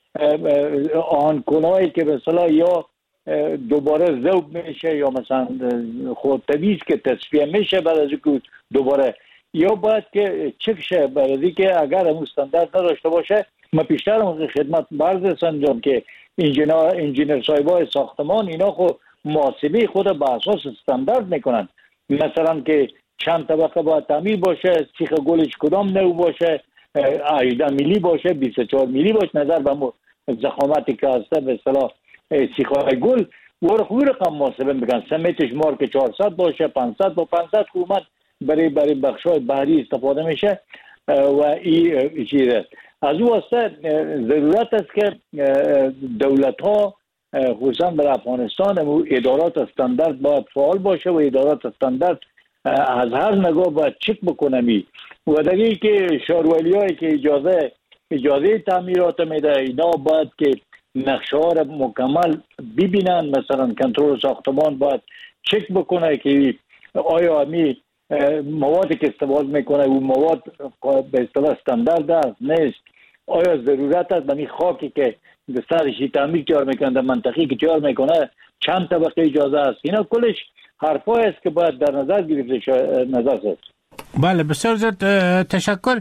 آهن کنایی که مثلا یا دوباره ذوب میشه یا مثلا خود طبیعی که تصفیه میشه بعد از اینکه دوباره یا باید که چک شه برای که اگر همون استاندارد نداشته باشه. ما پیشتر خدمت برز انجام که انجینر صاحبای ساختمان اینا خود محاسبه خود به اساس استاندارد میکنن. مثلا که چند طبقه باید تعمیر باشه، سیخ گلش کدام نوع باشه، 18 میلی باشه، 24 میلی باشه، نظر به ضخامتی که هسته به اصطلاح سیخ‌های گل و خوبی رقم محاسبه میکنن. سمتش مارک 400 باشه، 500 با 500 حکومت برای بخش‌های بحری استفاده میشه و این چیزه. از او واسه ضرورت است که دولت‌ها خصوصا در افغانستان ادارات استاندارد باید فعال باشه و ادارات استاندارد از هر نگاه باید چک بکنمی و دیگه که شهرولیایی که اجازه تعمیرات میده اینا باید که نقشه ها را مکمل ببینن. مثلا کنترل ساختمان باید چک بکنه که آیا همی موادی که استفاده میکنه و مواد به اصطلاح استاندارد است نیست آیا ضرورت است به خاکی که در سرش تعمیر تیار میکنه در منطقی که تیار میکنه چند طبقه اجازه است؟ اینا کلش حرفای است که باید در نظر گرفته نظر است. بله بسیار زیاد تشکر.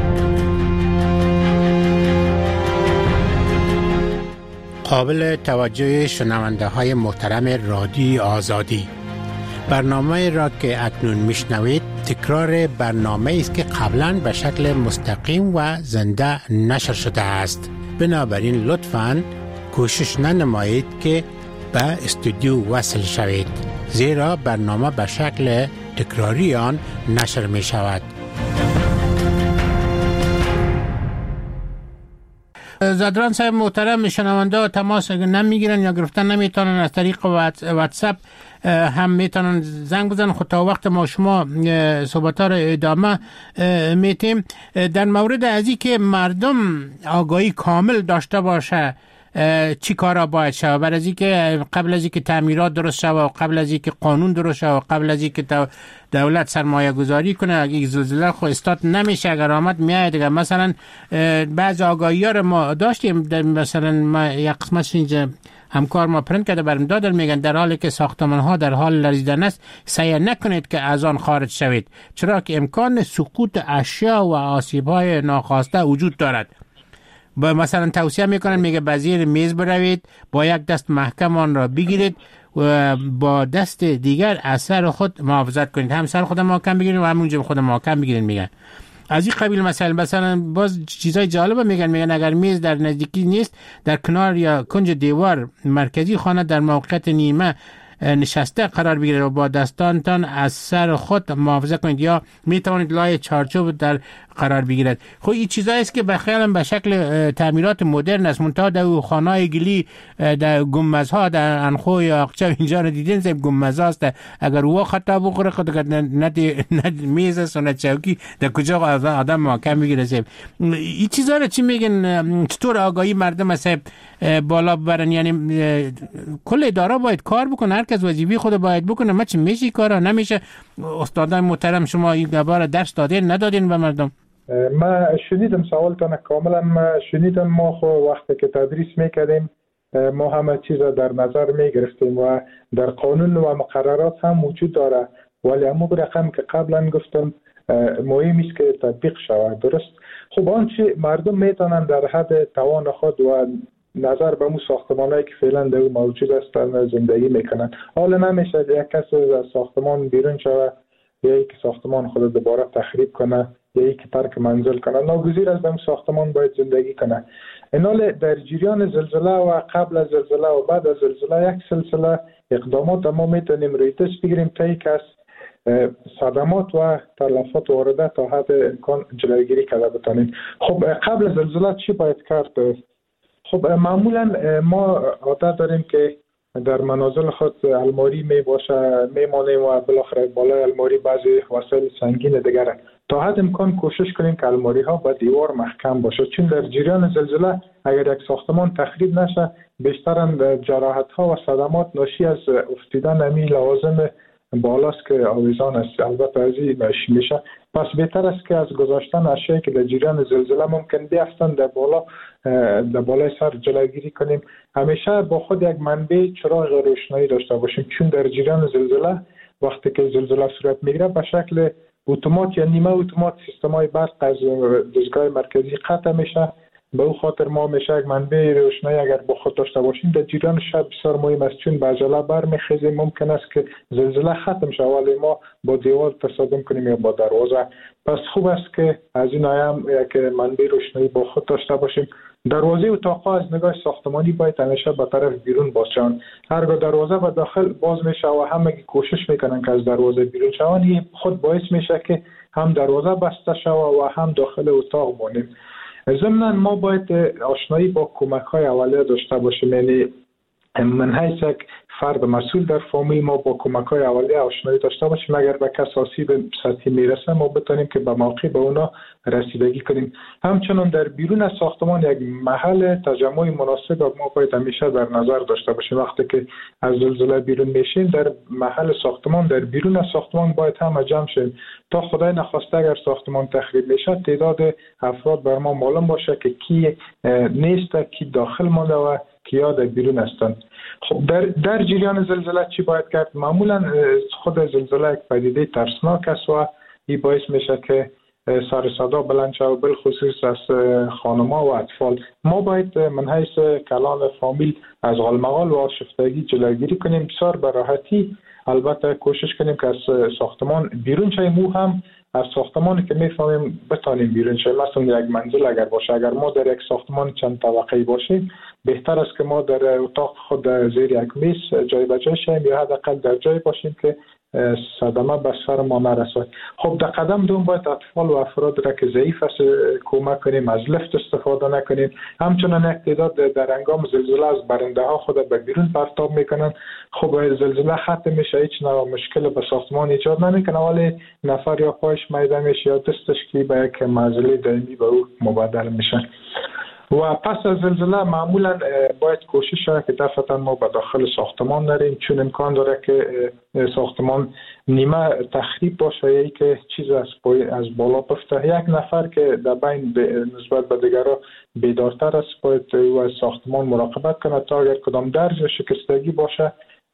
قابل توجه شنونده های محترم رادیوی آزادی، برنامه را که اکنون میشنوید تکرار برنامه است که قبلا به شکل مستقیم و زنده نشر شده است. بنابراین لطفاً کوشش ننمایید که به استودیو وصل شوید، زیرا برنامه به شکل تکراری آن نشر می شود. زادران صاحب محترم، شنونده تماس نمیگیرن یا گرفتن نمیتونن، از طریق واتساپ هم میتونن زنگ بزنن. خود تا وقت ما شما صحبت ها را ادامه میتیم در مورد ازی که مردم آگاهی کامل داشته باشه چی کارا باید شود، برای ازی که قبل از اینکه تعمیرات درست شود و قبل از اینکه قانون درست شود و قبل از اینکه دولت سرمایه گذاری کنه. اگه زلزله خو استاد نمیشه، اگر آمد میاد دیگه. مثلا بعض آگاهی ها رو ما داشتیم، مثلا ما یک قسمت اینجا همکار ما پرنت کرده برام دادن، میگن در حالی که ساختمان ها در حال لرزیدن است سعی نکنید که از آن خارج شوید، چرا که امکان سقوط اشیا و آسیب های ناخواسته وجود دارد. مثلا توصیه میکنن، میگه به زیر میز بروید، با یک دست محکم آن را بگیرید و با دست دیگر از سر خود محافظت کنید. هم سر خود محکم بگیرید و همونجا خود محکم بگیرید. میگن از این قبیل مثلا باز چیزای جالبه میگن اگر میز در نزدیکی نیست، در کنار یا کنج دیوار مرکزی خانه در موقعیت نیمه نشسته قرار بگیرید و با دستانتان از سر خود محافظت کنید، یا میتوانید لای چارچوب در قرار بگیرد. خب این چیزایی است که بخیالم به شکل تعمیرات مدرن است. منتها در خانه‌های گلی در گنبدها در انخو یا اقچه اینجا رو دیدین، زیب گنبدها است، اگر او خطا بخوره خود نه میز است و نه چوکی، در کجا آدم محکم بگیره. زیب این چیزا رو چی میگن، چطور آگاهی مردم است بالا ببرن؟ یعنی کل اداره باید کار بکنه، هر کس وظیفه خود باید بکنه. ما چه میشه کارا نمیشه؟ استادان محترم شما این گبار درس دادین ندادین به مردم؟ ما شنیدم سوالتان کاملا. ما شنیدم. ما خو وقتی که تدریس میکردیم ما همه چیز در نظر میگرفتیم و در قانون و مقررات هم وجود داره، ولی همون رقم که قبلا گفتم مهم است که تطبیق شود. درست. خب آنچه مردم میتونن در حد توان خود و نظر به مو ساختمانایی که فعلا در موجود هستند زندگی میکنن. حالا نمیشه یک کس از ساختمان بیرون شود یا یک ساختمان خود دوباره تخریب کنه یا یک ترک منزل کنه. ناگزیر از در ساختمان باید زندگی کنه. اینال در جریان زلزله و قبل از زلزله و بعد از زلزله یک سلسله اقدامات ما میتونیم روی دست بگیریم تا یک از صدمات و تلفات وارده تا حد امکان جلوگیری کرده بتانیم. خب قبل از زلزله چی باید کرد؟ خب معمولا ما عادت داریم که در منازل خود الماری میمانیم و بالاخره بالای الماری بعضی وسایل سنگین دیگر تا حد امکان کوشش کنیم که الماری ها با دیوار محکم باشه، چون در جریان زلزله اگر یک ساختمان تخریب نشه بیشتر جراحت ها و صدمات ناشی از افتیدن امی لوازم بالاست که آویزان است. البته از این ناشی میشه. پس بهتر است که از گذاشتن اشیایی که در جریان زلزله ممکن بیفتند در بالای سر جلوگیری کنیم. همیشه با خود یک منبع چراغ روشنایی داشته باشیم، چون در جریان زلزله وقتی که زلزله صورت میگیره به شکل اتومات یا نیمه اتومات سیستم‌های برق از دستگاه مرکزی قطع میشه. به او خاطر ما میشه یک منبع روشنایی اگر با خود داشته باشیم در جریان شب بسیار مهم است، چون به عجله برمیخیزیم ممکن است که زلزله ختم شود ولی ما با دیوار تصادم کنیم یا با دروازه. پس خوب است که از این هم یک منبع روشنایی با خود داشته باشیم. دروازه اتاق‌ها از نگاه ساختمانی باید همیشه به طرف بیرون باز شوند. هرگاه دروازه به داخل باز میشه و همه کوشش میکنن که از دروازه بیرون شوند، این خود باعث میشه که هم دروازه بسته شود و هم داخل اتاق مانیم. ضمن ما باید آشنایی با کمک‌های اولیه داشته باشیم. یعنی من حیث یک فرد مسئول در فامیل ما با کمک‌های اولیه آشنایی داشته باشیم. اگر به کس آسیب سطحی میرسه ما بتونیم که به موقع به اونا رسیدگی کنیم. همچنان در بیرون از ساختمان یک محل تجمع مناسب ما باید همیشه در نظر داشته باشیم. وقتی که از زلزله بیرون میشیم در محل ساختمان، در بیرون از ساختمان باید همه جمع شیم تا خدای نخواسته اگر ساختمان تخریب میشه تعداد افراد بر ما معلوم باشه که کی نیست، کی داخل مانده و کیا در بیرون هستند. خب در جریان زلزله چی باید کرد؟ معمولا خود زلزله یک پدیده ترسناک است و این باعث میشه که سر صدا بلند شود، بالخصوص از خانم‌ها و اطفال. ما باید من حیث کلان فامیل از غالمغال و آشفتگی جلوگیری کنیم. بسیار به راحتی البته کوشش کنیم که از ساختمان بیرون شویم، او هم از ساختمانی که میفهمیم بتانیم بیرون شویم. مثلا یک منزل اگر باشه، اگر ما در یک ساختمان چند طبقه‌ای باشیم بهتر است که ما در اتاق خود زیر یک میز جای به جای شویم یا حداقل در جای باشیم که صدمه به سر ما نرسد. خب در قدم دوم باید اطفال و افراد را که ضعیف است کمک کنیم، از لفت استفاده نکنیم. همچنان یک تعداد در هنگام زلزله از برنده ها خود به بیرون پرتاب میکنن. خب زلزله ختم میشه، هیچ نوع مشکل به ساختمان ایجاد نمیکنه، ولی نفر یا پایش میده میشه یا دستش که به یک معضله دائمی به او مبدل میشه. و پس از زلزله معمولا باید کوشش شود که دفعتا ما به داخل ساختمان نریم، چون امکان داره که ساختمان نیمه تخریب باشه یا که چیز از بالا بفته. یک نفر که در بین نسبت به دیگرها بیدارتر است باید او از ساختمان مراقبت کنه تا اگر کدام درج شکستگی باشه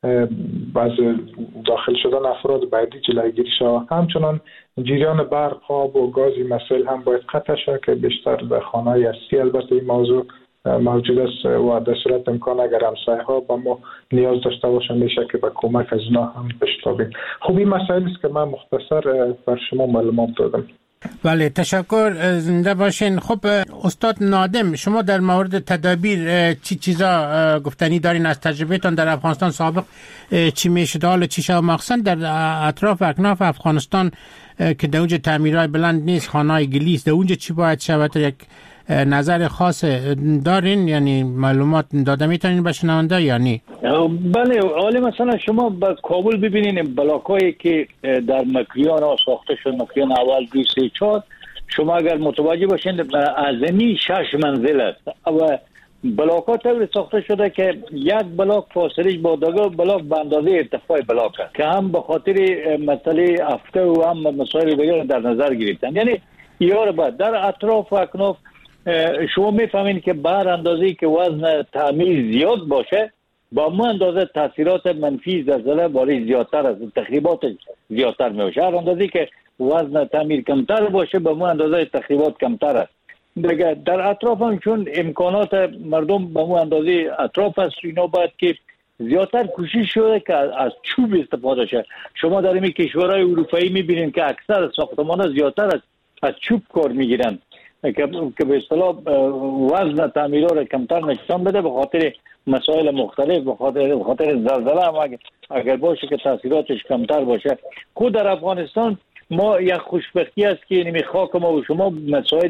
از داخل شدن افراد بعدی جلوگیری شود. همچنان جریان برق، آب و گازی مسائل هم باید قطع شود که بیشتر در خانه‌های اصلی البته این موضوع موجود است و در صورت امکان اگر همسایه‌ها با ما نیاز داشته باشن میشه که به کمک از اینا هم بشتابیم. خب این مسائل است که من مختصر بر شما معلومات دادم. بله، تشکر، زنده باشین. خب استاد نادم، شما در مورد تدابیر چی چیزا گفتنی دارین از تجربهتان در افغانستان سابق؟ چی میشد حالا چی شد مخصوصا در اطراف و اکناف افغانستان که در اونجا تعمیرهای بلند نیست، خانه‌های گلیست، در اونجا چی باید شود؟ یک نظر خاص دارین؟ یعنی معلومات داده میتونین به شنونده یا نه؟ بله، حالا مثلا شما به کابل ببینین بلاکایی که در مکریان ها ساخته شد، مکریان اول 2 3 4 شما اگر متوجه باشین ازمی 6 منزل است و بلاکات طور ساخته شده که یک بلاک فاصلش با دیگر بلاک به اندازه ارتفاع بلاک است که هم به خاطر مسئله افته و هم مسائل دیگر در نظر گرفتن. یعنی یار بعد در اطراف و اکناف شما میفهمین که بر اندازه‌ای که وزن تعمیر زیاد باشه با ما اندازه تاثیرات منفی زلزله باری زیادتر است، تخریبات زیادتر میشه. هر اندازه‌ای که وزن تعمیر کمتر باشه با ما اندازه تخریبات کمتر است. دیگه در اطراف هم چون امکانات مردم به ما اندازه اطراف است، اینا باید که زیادتر کوشش شده که از چوب استفاده شه. شما در این کشورهای اروپایی میبینید که اکثر ساختمان‌ها زیادتر از چوب کار میگیرن که به اصطلاح وزن تعمیرات را کمتر نشان بده به خاطر مسائل مختلف، به خاطر زلزله هم اگر باشه که تاثیراتش کمتر باشه. خود در افغانستان ما یک خوشبختی است که نمی خاک ما و شما مسائل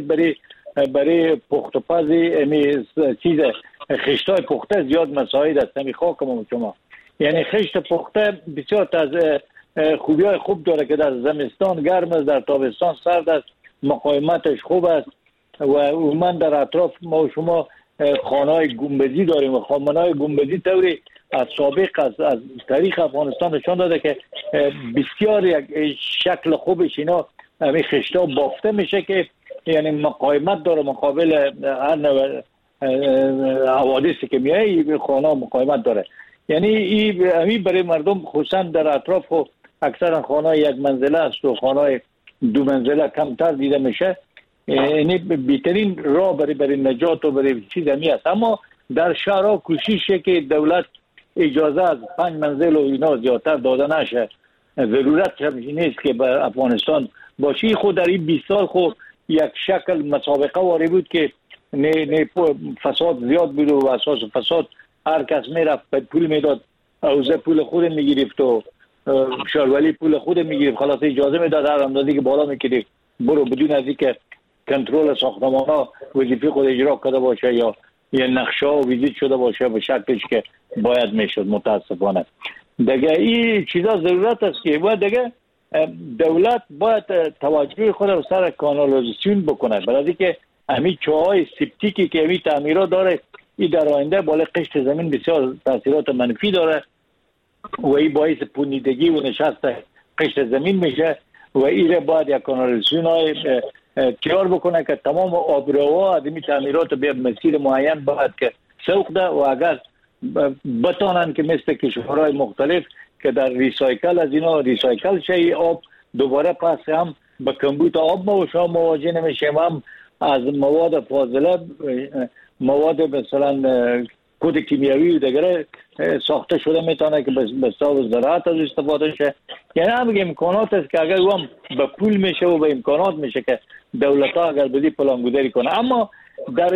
برای پخت و پز چیز خشتای پخته زیاد مسائل است. نمی خاک ما و شما یعنی خشت پخته بسیار از خوبیای خوب داره که در زمستان گرم است، در تابستان سرد است، مقاومتش خوب است و من در اطراف ما و شما خانه‌های گنبدی داریم و خانه‌های گنبدی طوری از سابق از تاریخ افغانستان نشان داده که بسیار یک شکل خوبش اینا همین خشتا بافته میشه که یعنی مقاومت داره مقابل هر نوع حوادثی که میاد. خانه مقاومت داره، یعنی این برای مردم خصوصا در اطراف و اکثرا خانه یک منزله است و خانه 2 منزله کمتر دیده میشه. یعنی بهترین راه برای نجات و برای چیز همی است. اما در شهرها کوششه که دولت اجازه از 5 منزل و اینا زیادتر داده نشه. ضرورت نیست که به افغانستان باشی. خود در این 20 سال خود یک شکل مسابقه واری بود که نه فساد زیاد بود و اساس فساد هر کس میرفت پول میداد، اوزه پول خود میگرفت و شارولی پول خود میگرفت، خلاص اجازه میداد هر اندازی که بالا میکرد برو بدون از اینکه کنترل ساختمان ها وظیفه خود اجرا کرده باشه یا نقشه ها ویزیت شده باشه به شکلش که باید میشد متاسفانه. دیگه این چیزا ضرورت است که باید دیگه دولت باید توجه خود رو سر کانالیزاسیون بکنه، برای اینکه همین چاهای سپتیکی که همین تعمیرات داره این در آینده بالای قشر زمین بسیار تاثیرات منفی داره و این باعث پوسیدگی و نشست قشر زمین میشه و این باید یک کانالیزاسیون های تیار بکنه که تمام آبروها از این تعمیرات به مسیر معین باید که سوق ده و اگر بتانن که مثل کشورهای مختلف که در ریسایکل از اینا ریسایکل شه آب دوباره پس هم به کمبود آب مواجه نمیشیم، هم از مواد فاضله مواد مثلا کود کیمیایی و دیگره ساخته شده میتونه که به حساب زراعت از استفاده شه. یعنی هم امکانات است که اگر هم به پول میشه و به امکانات میشه که دولت ها اگر بدی پلانگذاری کنه. اما در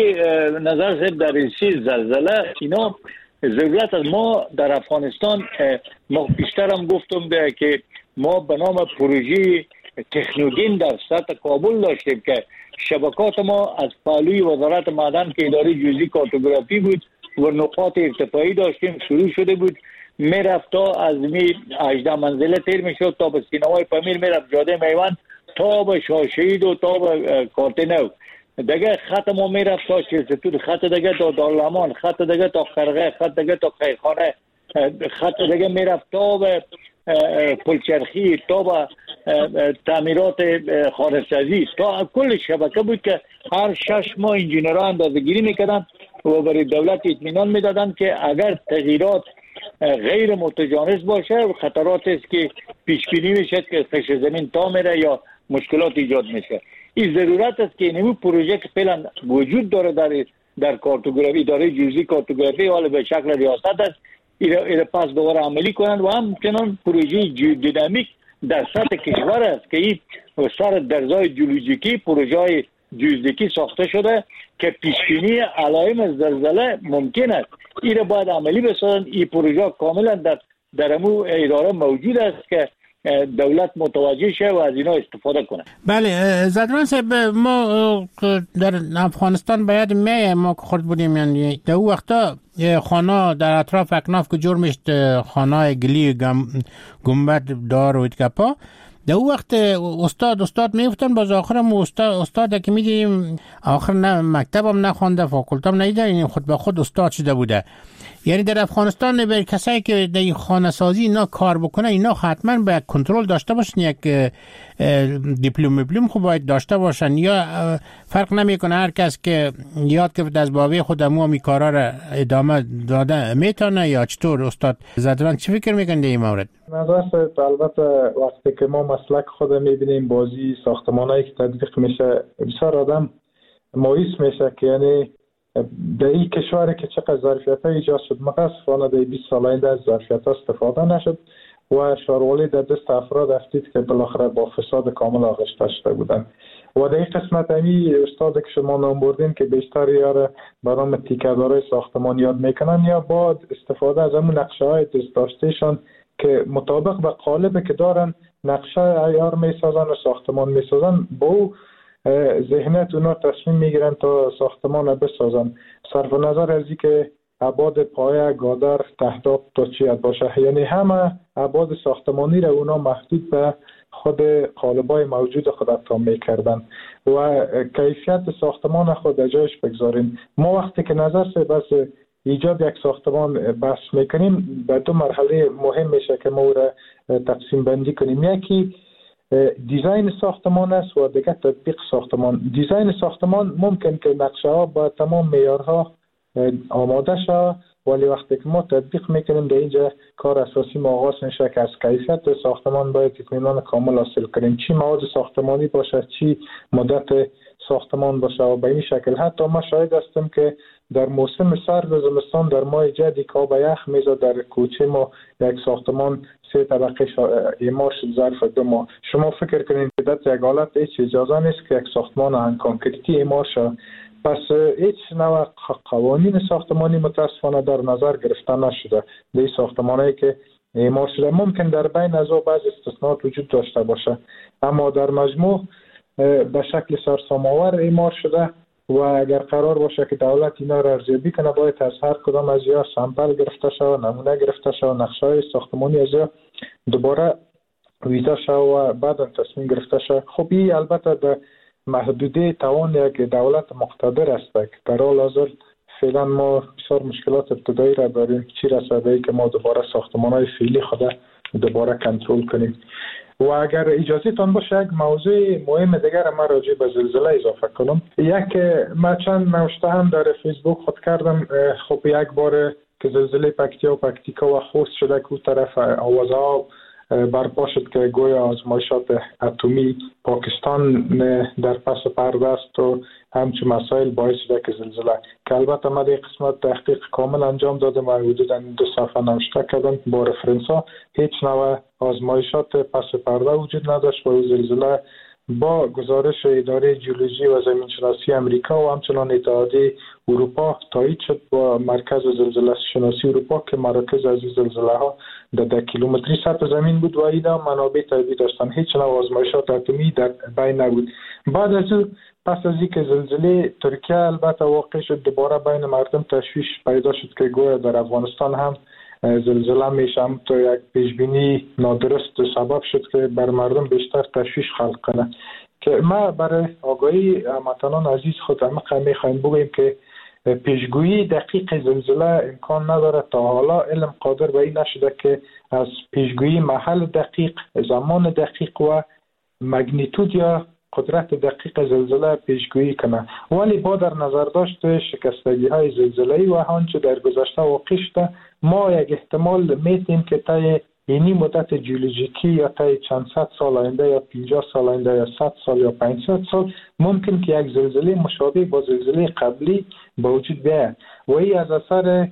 نظر در زلزله اینا ضرورت از ما در افغانستان ما بیشتر هم گفتم که ما به نام پروژه تکنوگین در سطح کابل داشتیم که شبکات ما از پهلوی وزارت معدن که اداره جزئی کارتوگرافی بود و نقاط ارتفاعی داشتیم شروع شده بود، میرفت تا از 18 منزله تیر میشد تا به سینمای پامیر میرفت جاده میوند تا به شاه شهید و تا به کارتنو دیگه خط ما میرفت تا چلستون، خط دیگه تا دارالامان، خط دیگه تا خرقه، خط دیگه تا خیخانه، خط دیگه میرفت تا به پلچرخی، تا به تعمیرات خانه‌سازی، تا کل شبکه بود که هر 6 ماه انجینرها اندازه‌گیری میکردن و برای دولت اطمینان میدادن که اگر تغییرات غیر متجانس باشه و خطرات است که پیش بینی میشه که قشر زمین تا میره یا مشکلات ایجاد میشه. این ضرورت است که این پروژه که فعلا وجود داره در کارتوگرافی اداره جزئی کارتوگرافی حالا به شکل ریاست است ایره پس دوباره عملی کنند و همچنان پروژه جیودینامیک در سطح کشور است که این سر درزای جیولوژیکی پروژه جیودینامیکی ساخته شده که پیشبینی علائم زلزله ممکن است. ایره باید عملی بسازند. این پروژه کاملا در امو اداره موجود است که دولت متوجه شه و از اینا استفاده کنه. بله زدران صاحب، ما در افغانستان باید ما خورد بودیم، یعنی در اون وقتا خانه در اطراف اکناف که جور میشت خانه گلی گنبد دار و اتکپا در اون وقت استاد میفتن باز آخرم استاد که میدیم آخر نه مکتبم نخوانده فاکولتم نیده، یعنی خود به خود استاد شده بوده. یعنی در افغانستان به کسایی که در این خانه سازی اینا کار بکنه اینا حتما باید کنترل داشته باشن، یک دیپلم خوب باید داشته باشن، یا فرق نمیکنه هر کس که یاد گرفت از بابی خودمو می کارا را ادامه داده میتونه یا چطور؟ استاد زدران چی فکر میکنه در این مورد؟ نظر البته وقتی که ما مسلک خود میبینیم بازی ساختمانایی که تطبیق میشه بسیار آدم مایوس میشه که یعنی در این کشوری که چقدر ظرفیت ها ایجاد شد متاسفانه در 20 سال آینده از ظرفیت ها استفاده نشد و شاروالی در دست افراد افتید که بالاخره با فساد کامل آغشته شده بودن و در این قسمت همی استاد که شما نام بردین که بیشتر یاره برام تیکه‌دارای ساختمان یاد میکنن یا با استفاده از همون نقشه های دست داشتهشان که مطابق به قالب که دارن نقشه عیار میسازن و ساختمان میسازن با ذهنیت اونا تصمیم میگیرن تا ساختمان بسازن صرف نظر از اینکه ابعاد پایه گادر تهداب تا چی باشه، یعنی همه ابعاد ساختمانی را اونا محدود به خود قالب‌های موجود خود افهم میکردن و کیفیت ساختمان خود جایش بگذاریم. ما وقتی که نظر سے بس ایجاد یک ساختمان بحث میکنیم به دو مرحله مهم میشه که ما را تقسیم بندی کنیم. یکی دیزاین ساختمان است و دیگه تطبیق ساختمان. دیزاین ساختمان ممکن که نقشه ها با تمام معیارها آماده شود ولی وقتی که ما تطبیق میکنیم در اینجا کار اساسی ما آغاز میشه که از کیفیت ساختمان باید اطمینان کامل حاصل کنیم، چی مواد ساختمانی باشه، چی مدت ساختمان باشه و به این شکل. حتی ما شاهد هستیم که در موسم سرد زمستان در ماه جدی که آب یخ میزد در کوچه ما یک ساختمان 3 طبقه اعمار شد ظرف 2 ماه. شما فکر کنید که در یک حالت هیچ اجازه نیست که یک ساختمان ان کانکریتی اعمار شد. پس هیچ نوع قوانین ساختمانی متاسفانه در نظر گرفته نشده. در ساختمانایی که اعمار شده ممکن در بین از بعض استثناءات وجود داشته باشه اما در مجموع به شکل سرسام‌آور اعمار شده و اگر قرار باشه که دولت اینا را ارزیابی کنه باید از هر کدام از یا سامپل گرفته شود، نمونه گرفته شود، نقشه‌های ساختمانی از یا دوباره ویزا شود و بعدا تصمیم گرفته شود. خب این البته در محدوده توان یک دولت مقتدر است که در حال حاضر فعلا ما بسیار مشکلات ابتدایی را داریم، چی رسیده که ما دوباره ساختمان‌های فعلی خود دوباره کنترل کنیم. و اگر اجازه تان باشه یک موضوع مهم دیگر ما راجع به زلزله اضافه کنم. یک ما چند نوشته هم در فیسبوک خود کردم. خب یک بار که زلزله پکتیا و پکتیکا و خوست شده که طرف آوازها برپا شد که گویا آزمایشات اتمی پاکستان در پس پرده است و همچون مسائل باعث شده که زلزله، که البته ما در قسمت تحقیق کامل انجام دادم و حدوداً 2 صفحه نوشته کردم با رفرنس ها. هیچ نوع آزمایشات پس پرده وجود نداشت و زلزله با گزارش اداره جیولوژی و زمینشناسی امریکا و همچنان اتحادیه اروپا تایید شد با مرکز زلزله شناسی اروپا که مراکز از زلزله ها در 10 کیلومتری سطح زمین بود و اینا منابع طبیعی داشتن. هیچ نوع آزمایشات اتمی در بین نبود. بعد از او پس از اینکه زلزله ترکیه البته واقع شد دوباره بین مردم تشویش پیدا شد که گویا در افغانستان هم زلزله میشه، تو یک پیشبینی نادرست سبب شد که بر مردم بیشتر تشویش خلق کنه. که ما برای آگاهی هموطنان عزیز خود میخوایم بگوییم که پیشگویی دقیق زلزله امکان نداره. تا حالا علم قادر به این نشده که از پیشگویی محل دقیق، زمان دقیق و مگنیتود یا قدرت دقیق زلزله پیشگویی کنه. ولی با در نظر داشت شکستگی های زلزله‌ای و آنچه در گذشته واقع شده، ما یک احتمال میتیم که طی اینی مدت جیولوژیکی یا طی چند صد سال آینده یا 50 سال آینده یا 100 سال یا 500 سال ممکن که یک زلزله مشابه با زلزله قبلی به وجود بیاید و این از اثر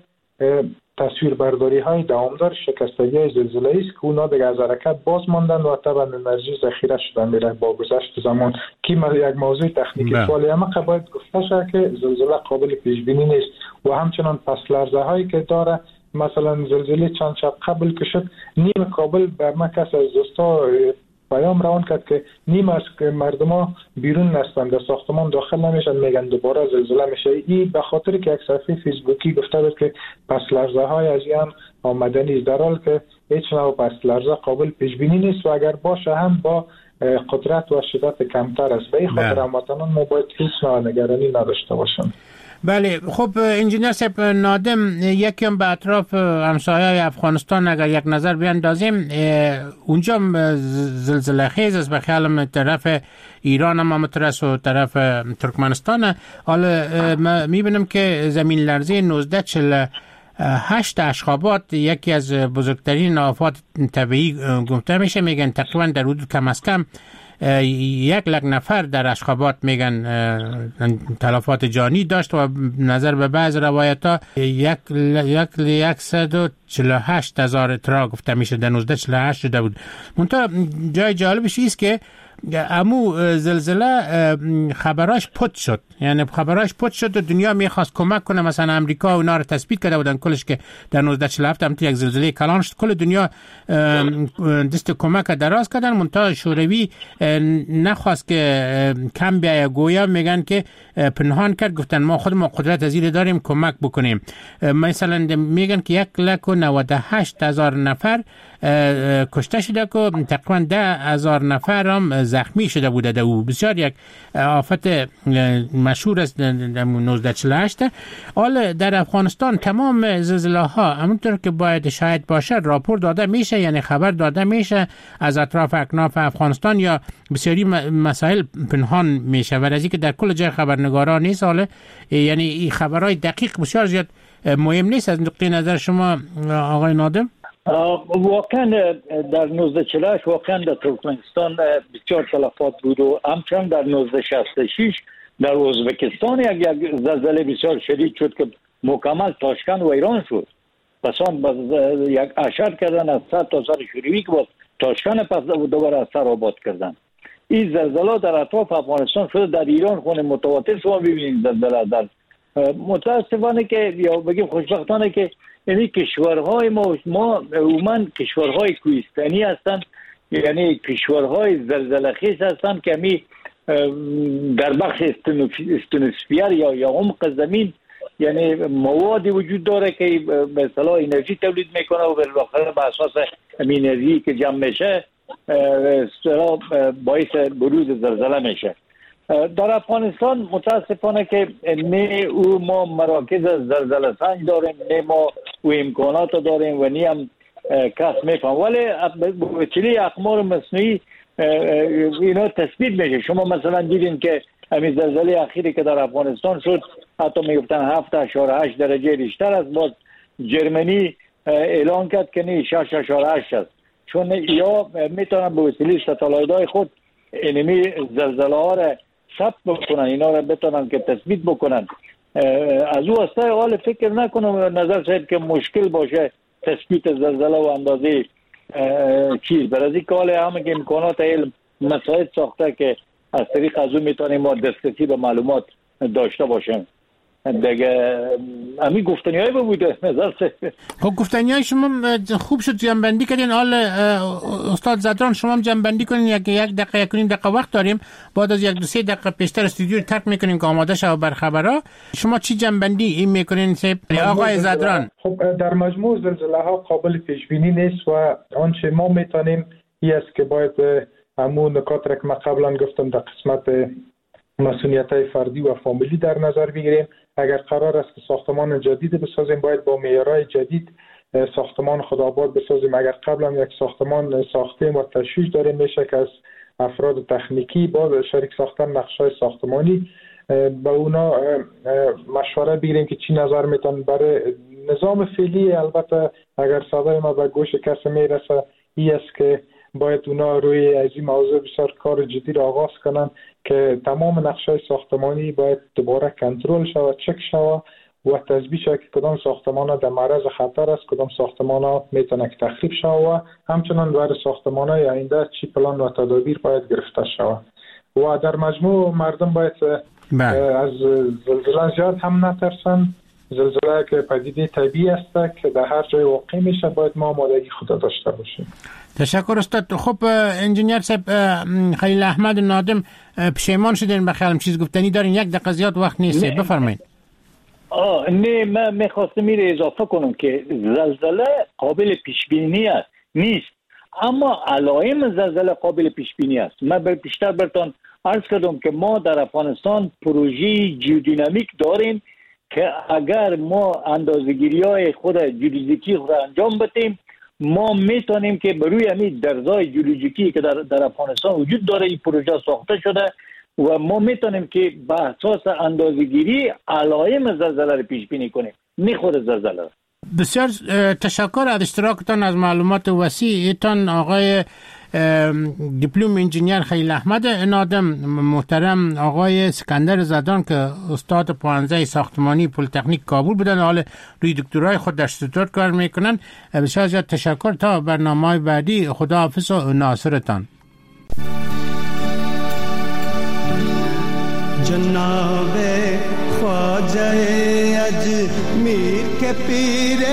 تصویربرداری های دوامدار شکستگی های زلزله است که اونا دیگه از حرکت باز ماندن و طبعا انرژی ذخیره شدن میره با گذشت زمان. که یک موضوع تکنیکی سوالی اما باید گفته شد که زلزله قابل پیش بینی نیست و همچنان پس لرزه هایی که داره، مثلا زلزله چند شب قبل که شد نیم کابل به ما کس از دوستا پیام روان کرد که نیم از مردم ها بیرون نستن، در ساختمان داخل نمیشن، میگن دوباره زلزله میشه. این به خاطر که یک صفحه فیسبوکی گفته بود که پس لرزه های از این آمدنی، در حال که هیچ نوع پس لرزه قابل پیش بینی نیست و اگر باشه هم با قدرت و شدت کمتر است. به این خاطر هموطنان ما باید هیچ نوع نگرانی نداشته باشند. بله، خب انجینیر صاحب نادم، یکم به اطراف همسایه‌های افغانستان اگر یک نظر بیاندازیم، اونجا زلزله خیز است، به خیالم طرف ایران هم مترس و طرف ترکمنستان. حالا میبینم که زمین لرزه 1948 اشخابات یکی از بزرگترین آفات طبیعی گفته میشه، میگن تقریبا در حدود کم از کم 100,000 نفر در اشخابات میگن تلفات جانی داشت و نظر به بعض روایت ها 148,000 اطراح گفته میشه در 1948 شده بود. منتها جای جالبش ایست که امو زلزله خبراش پت شد، یعنی خبراش پت شد و دنیا میخواست کمک کنه، مثلا امریکا اونا رو تثبیت کرده بودن کلش که در 1947 هم یک زلزله کلان شد، کل دنیا دست کمک دراز کردن، منتها شوروی نخواست که کم بیایه، گویا میگن که پنهان کرد، گفتن ما خودمون قدرت ازیر داریم کمک بکنیم. مثلا میگن که 198,000 نفر کشته شده که تقریبا 10,000 نفر هم زخمی شده بوده. ده او بسیار یک آفت مشهور است در 1948. حال در افغانستان تمام زلزله ها همونطور که باید شاید باشه راپور داده میشه، یعنی خبر داده میشه از اطراف اکناف افغانستان، یا بسیاری مسائل پنهان میشه و از اینکه در کل جای خبرنگاران نیست. حالا یعنی این خبرهای دقیق بسیار زیاد مهم نیست. از نقطه نظر شما آقای نادم؟ واقعا در 1948 واقعا در ترکمنستان بسیار تلفات بود و همچنان در 1966 در ازبکستان یک زلزله بسیار شدید شد که مکمل تاشکند و ایران شد. پسان یک اشار کردن از سر تا سر شوروی که با تاشکند پس دوباره از سر آباد کردن. این زلزله در اطراف افغانستان شده، در ایران خونه متواتر شما ببینید زلزله. در متاسفانه که یا بگیم خوشبختانه که یعنی کشورهای ما عموما کشورهای کوهستانی هستند، یعنی کشورهای زلزله خیز هستند که می در بخش استنوسفیر یا عمق زمین یعنی مواد وجود داره که به اصطلاح انرژی تولید میکنه و بالاخره به اساس انرژی که جمع میشه باعث بروز زلزله میشه. در افغانستان متاسفانه که نه ما مراکز زلزله سنج داریم، نه ما امکانات داریم و نه هم کس میفهم، ولی وسیله اقمار مصنوعی اینا تثبیت میشه. شما مثلا دیدین که همین زلزله اخیری که در افغانستان شد حتی میگفتن 7.8 درجه ریشتر است، باز جرمنی اعلان کرد که نه 6.8 است، چون یا میتونن به وسیله ستالایت‌های خود اینمی زلزله ها را ثبت بکنن، اینا را بتونن که تثبیت بکنن. از او هسته حال فکر نکنم نظر شاید که مشکل باشه تثبیت زلزله و اندازه چیز، برای که حال همه که امکانات علم مساعد ساخته که از طریق از اون میتونیم ما دسترسی به معلومات داشته باشیم. دیگه همین گفتنی‌های بوده نظر سه. خب گفتنی‌های شما خوب شد جنبندی کردین. حال استاد زدران شما هم جنبندی کنین، یک دقیقه یک نیم دقیقه وقت داریم، بعد از 1-2-3 دقیقه پیشتر استودیو رو ترک میکنیم که آماده شه بر خبرها. شما چی جنبندی این میکنین آقای زدران؟ خب در مجموع زلزله ها قابل پیش بینی نیست و آنچه ما میتونیم این است که باید همون نکات را که من قبلا گفتم در قسمت مسئولیت‌های فردی و فامیلی در نظر بگیریم. اگر قرار است که ساختمان جدید بسازیم باید با معیارهای جدید ساختمان خودآباد بسازیم. اگر قبلا یک ساختمان ساختیم و تشویش داریم میشه که از افراد تکنیکی با شریک ساختن نقشه‌های ساختمانی با اونا مشوره بگیریم که چی نظر میتون برای نظام فعلی. البته اگر صدای ما به گوش کسی میرسه این است که باید اونا روی از این موضوع بسیار کار جدی را آغاز کنن که تمام نقشه‌های ساختمانی باید دوباره کنترل شود، چک شود و تثبیت شود که کدام ساختمان‌ها در معرض خطر است، کدام ساختمان‌ها میتونه که تخریب شود و همچنان برای ساختمان‌های آینده چی پلان و تدابیر باید گرفته شود. و در مجموع مردم باید از زلزله زیاد هم نترسن. زلزله که پدیده طبیعی است که در هر جای واقع میشه، باید ما آمادگی خود داشته باشیم. تشکر استاد. خب انجینیر صاحب خلیل احمد نادم پشیمان شدین به خیالم چیز گفتنی دارین؟ 1 دقیقه زیاد وقت نیست، بفرمایید. نه من میخواستم میره اضافه کنم که زلزله قابل پیش بینی است نیست، اما علائم زلزله قابل پیش بینی است. من بیشتر براتون عرض کردم که ما در افغانستان پروژه جیودینامیک داریم که اگر ما اندازه‌گیری‌های خود جیودینامیکی خود انجام بدیم ما میتونیم که بروی همین درزای جیولوژیکی که در افغانستان وجود داره این پروژه ساخته شده و ما میتونیم که به اساس اندازه‌گیری علائم زلزله رو پیش بینی کنیم، نه خود زلزله. بسیار تشکر از اشتراکتان، از معلومات وسیعتان آقای دیپلم انجینیر خلیل احمد نادم، محترم آقای سکندر زدران که استاد پانزه ساختمانی پلی‌تکنیک کابل بودن، حال روی دکترای خود در استودیو کار میکنن. بسیار زیاد تشکر. تا برنامه بعدی خداحافظ و ناصرتان. جناب خواجه اجمیر کے پیر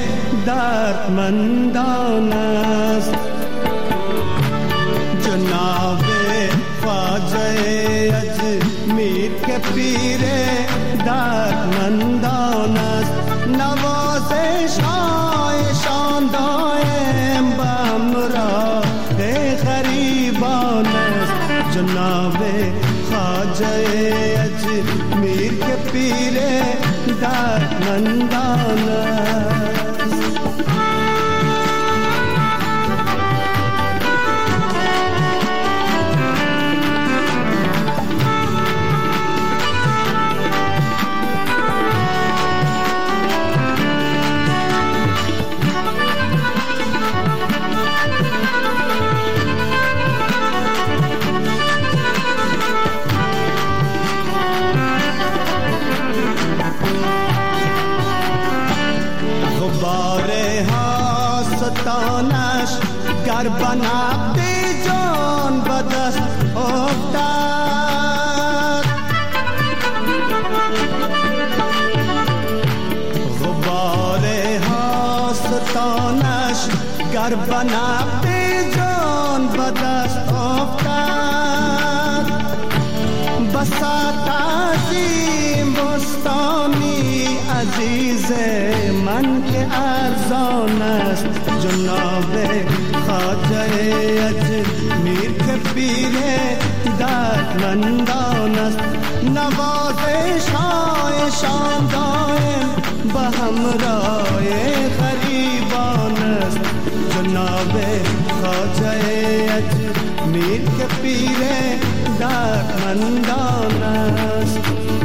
دردمندان است، جناب خواجه اجمیر کے پیر دردمندان است، نوازش هایشان دائم بامراه غریبان است، جناب خواجه اجمیر کے پیر دردمندان است. گر بنابدی جان بدست افتاد، غبار هاستانش گر بنابدی جان بدست افتاد، بساط عظیم بستانی عزیز من که ارزان است جناب خواجه اجمیر که پیر دردمندان است نوازش هایشان دائم به همراه غریبان است جناب خواجه اجمیر که پیر دردمندان است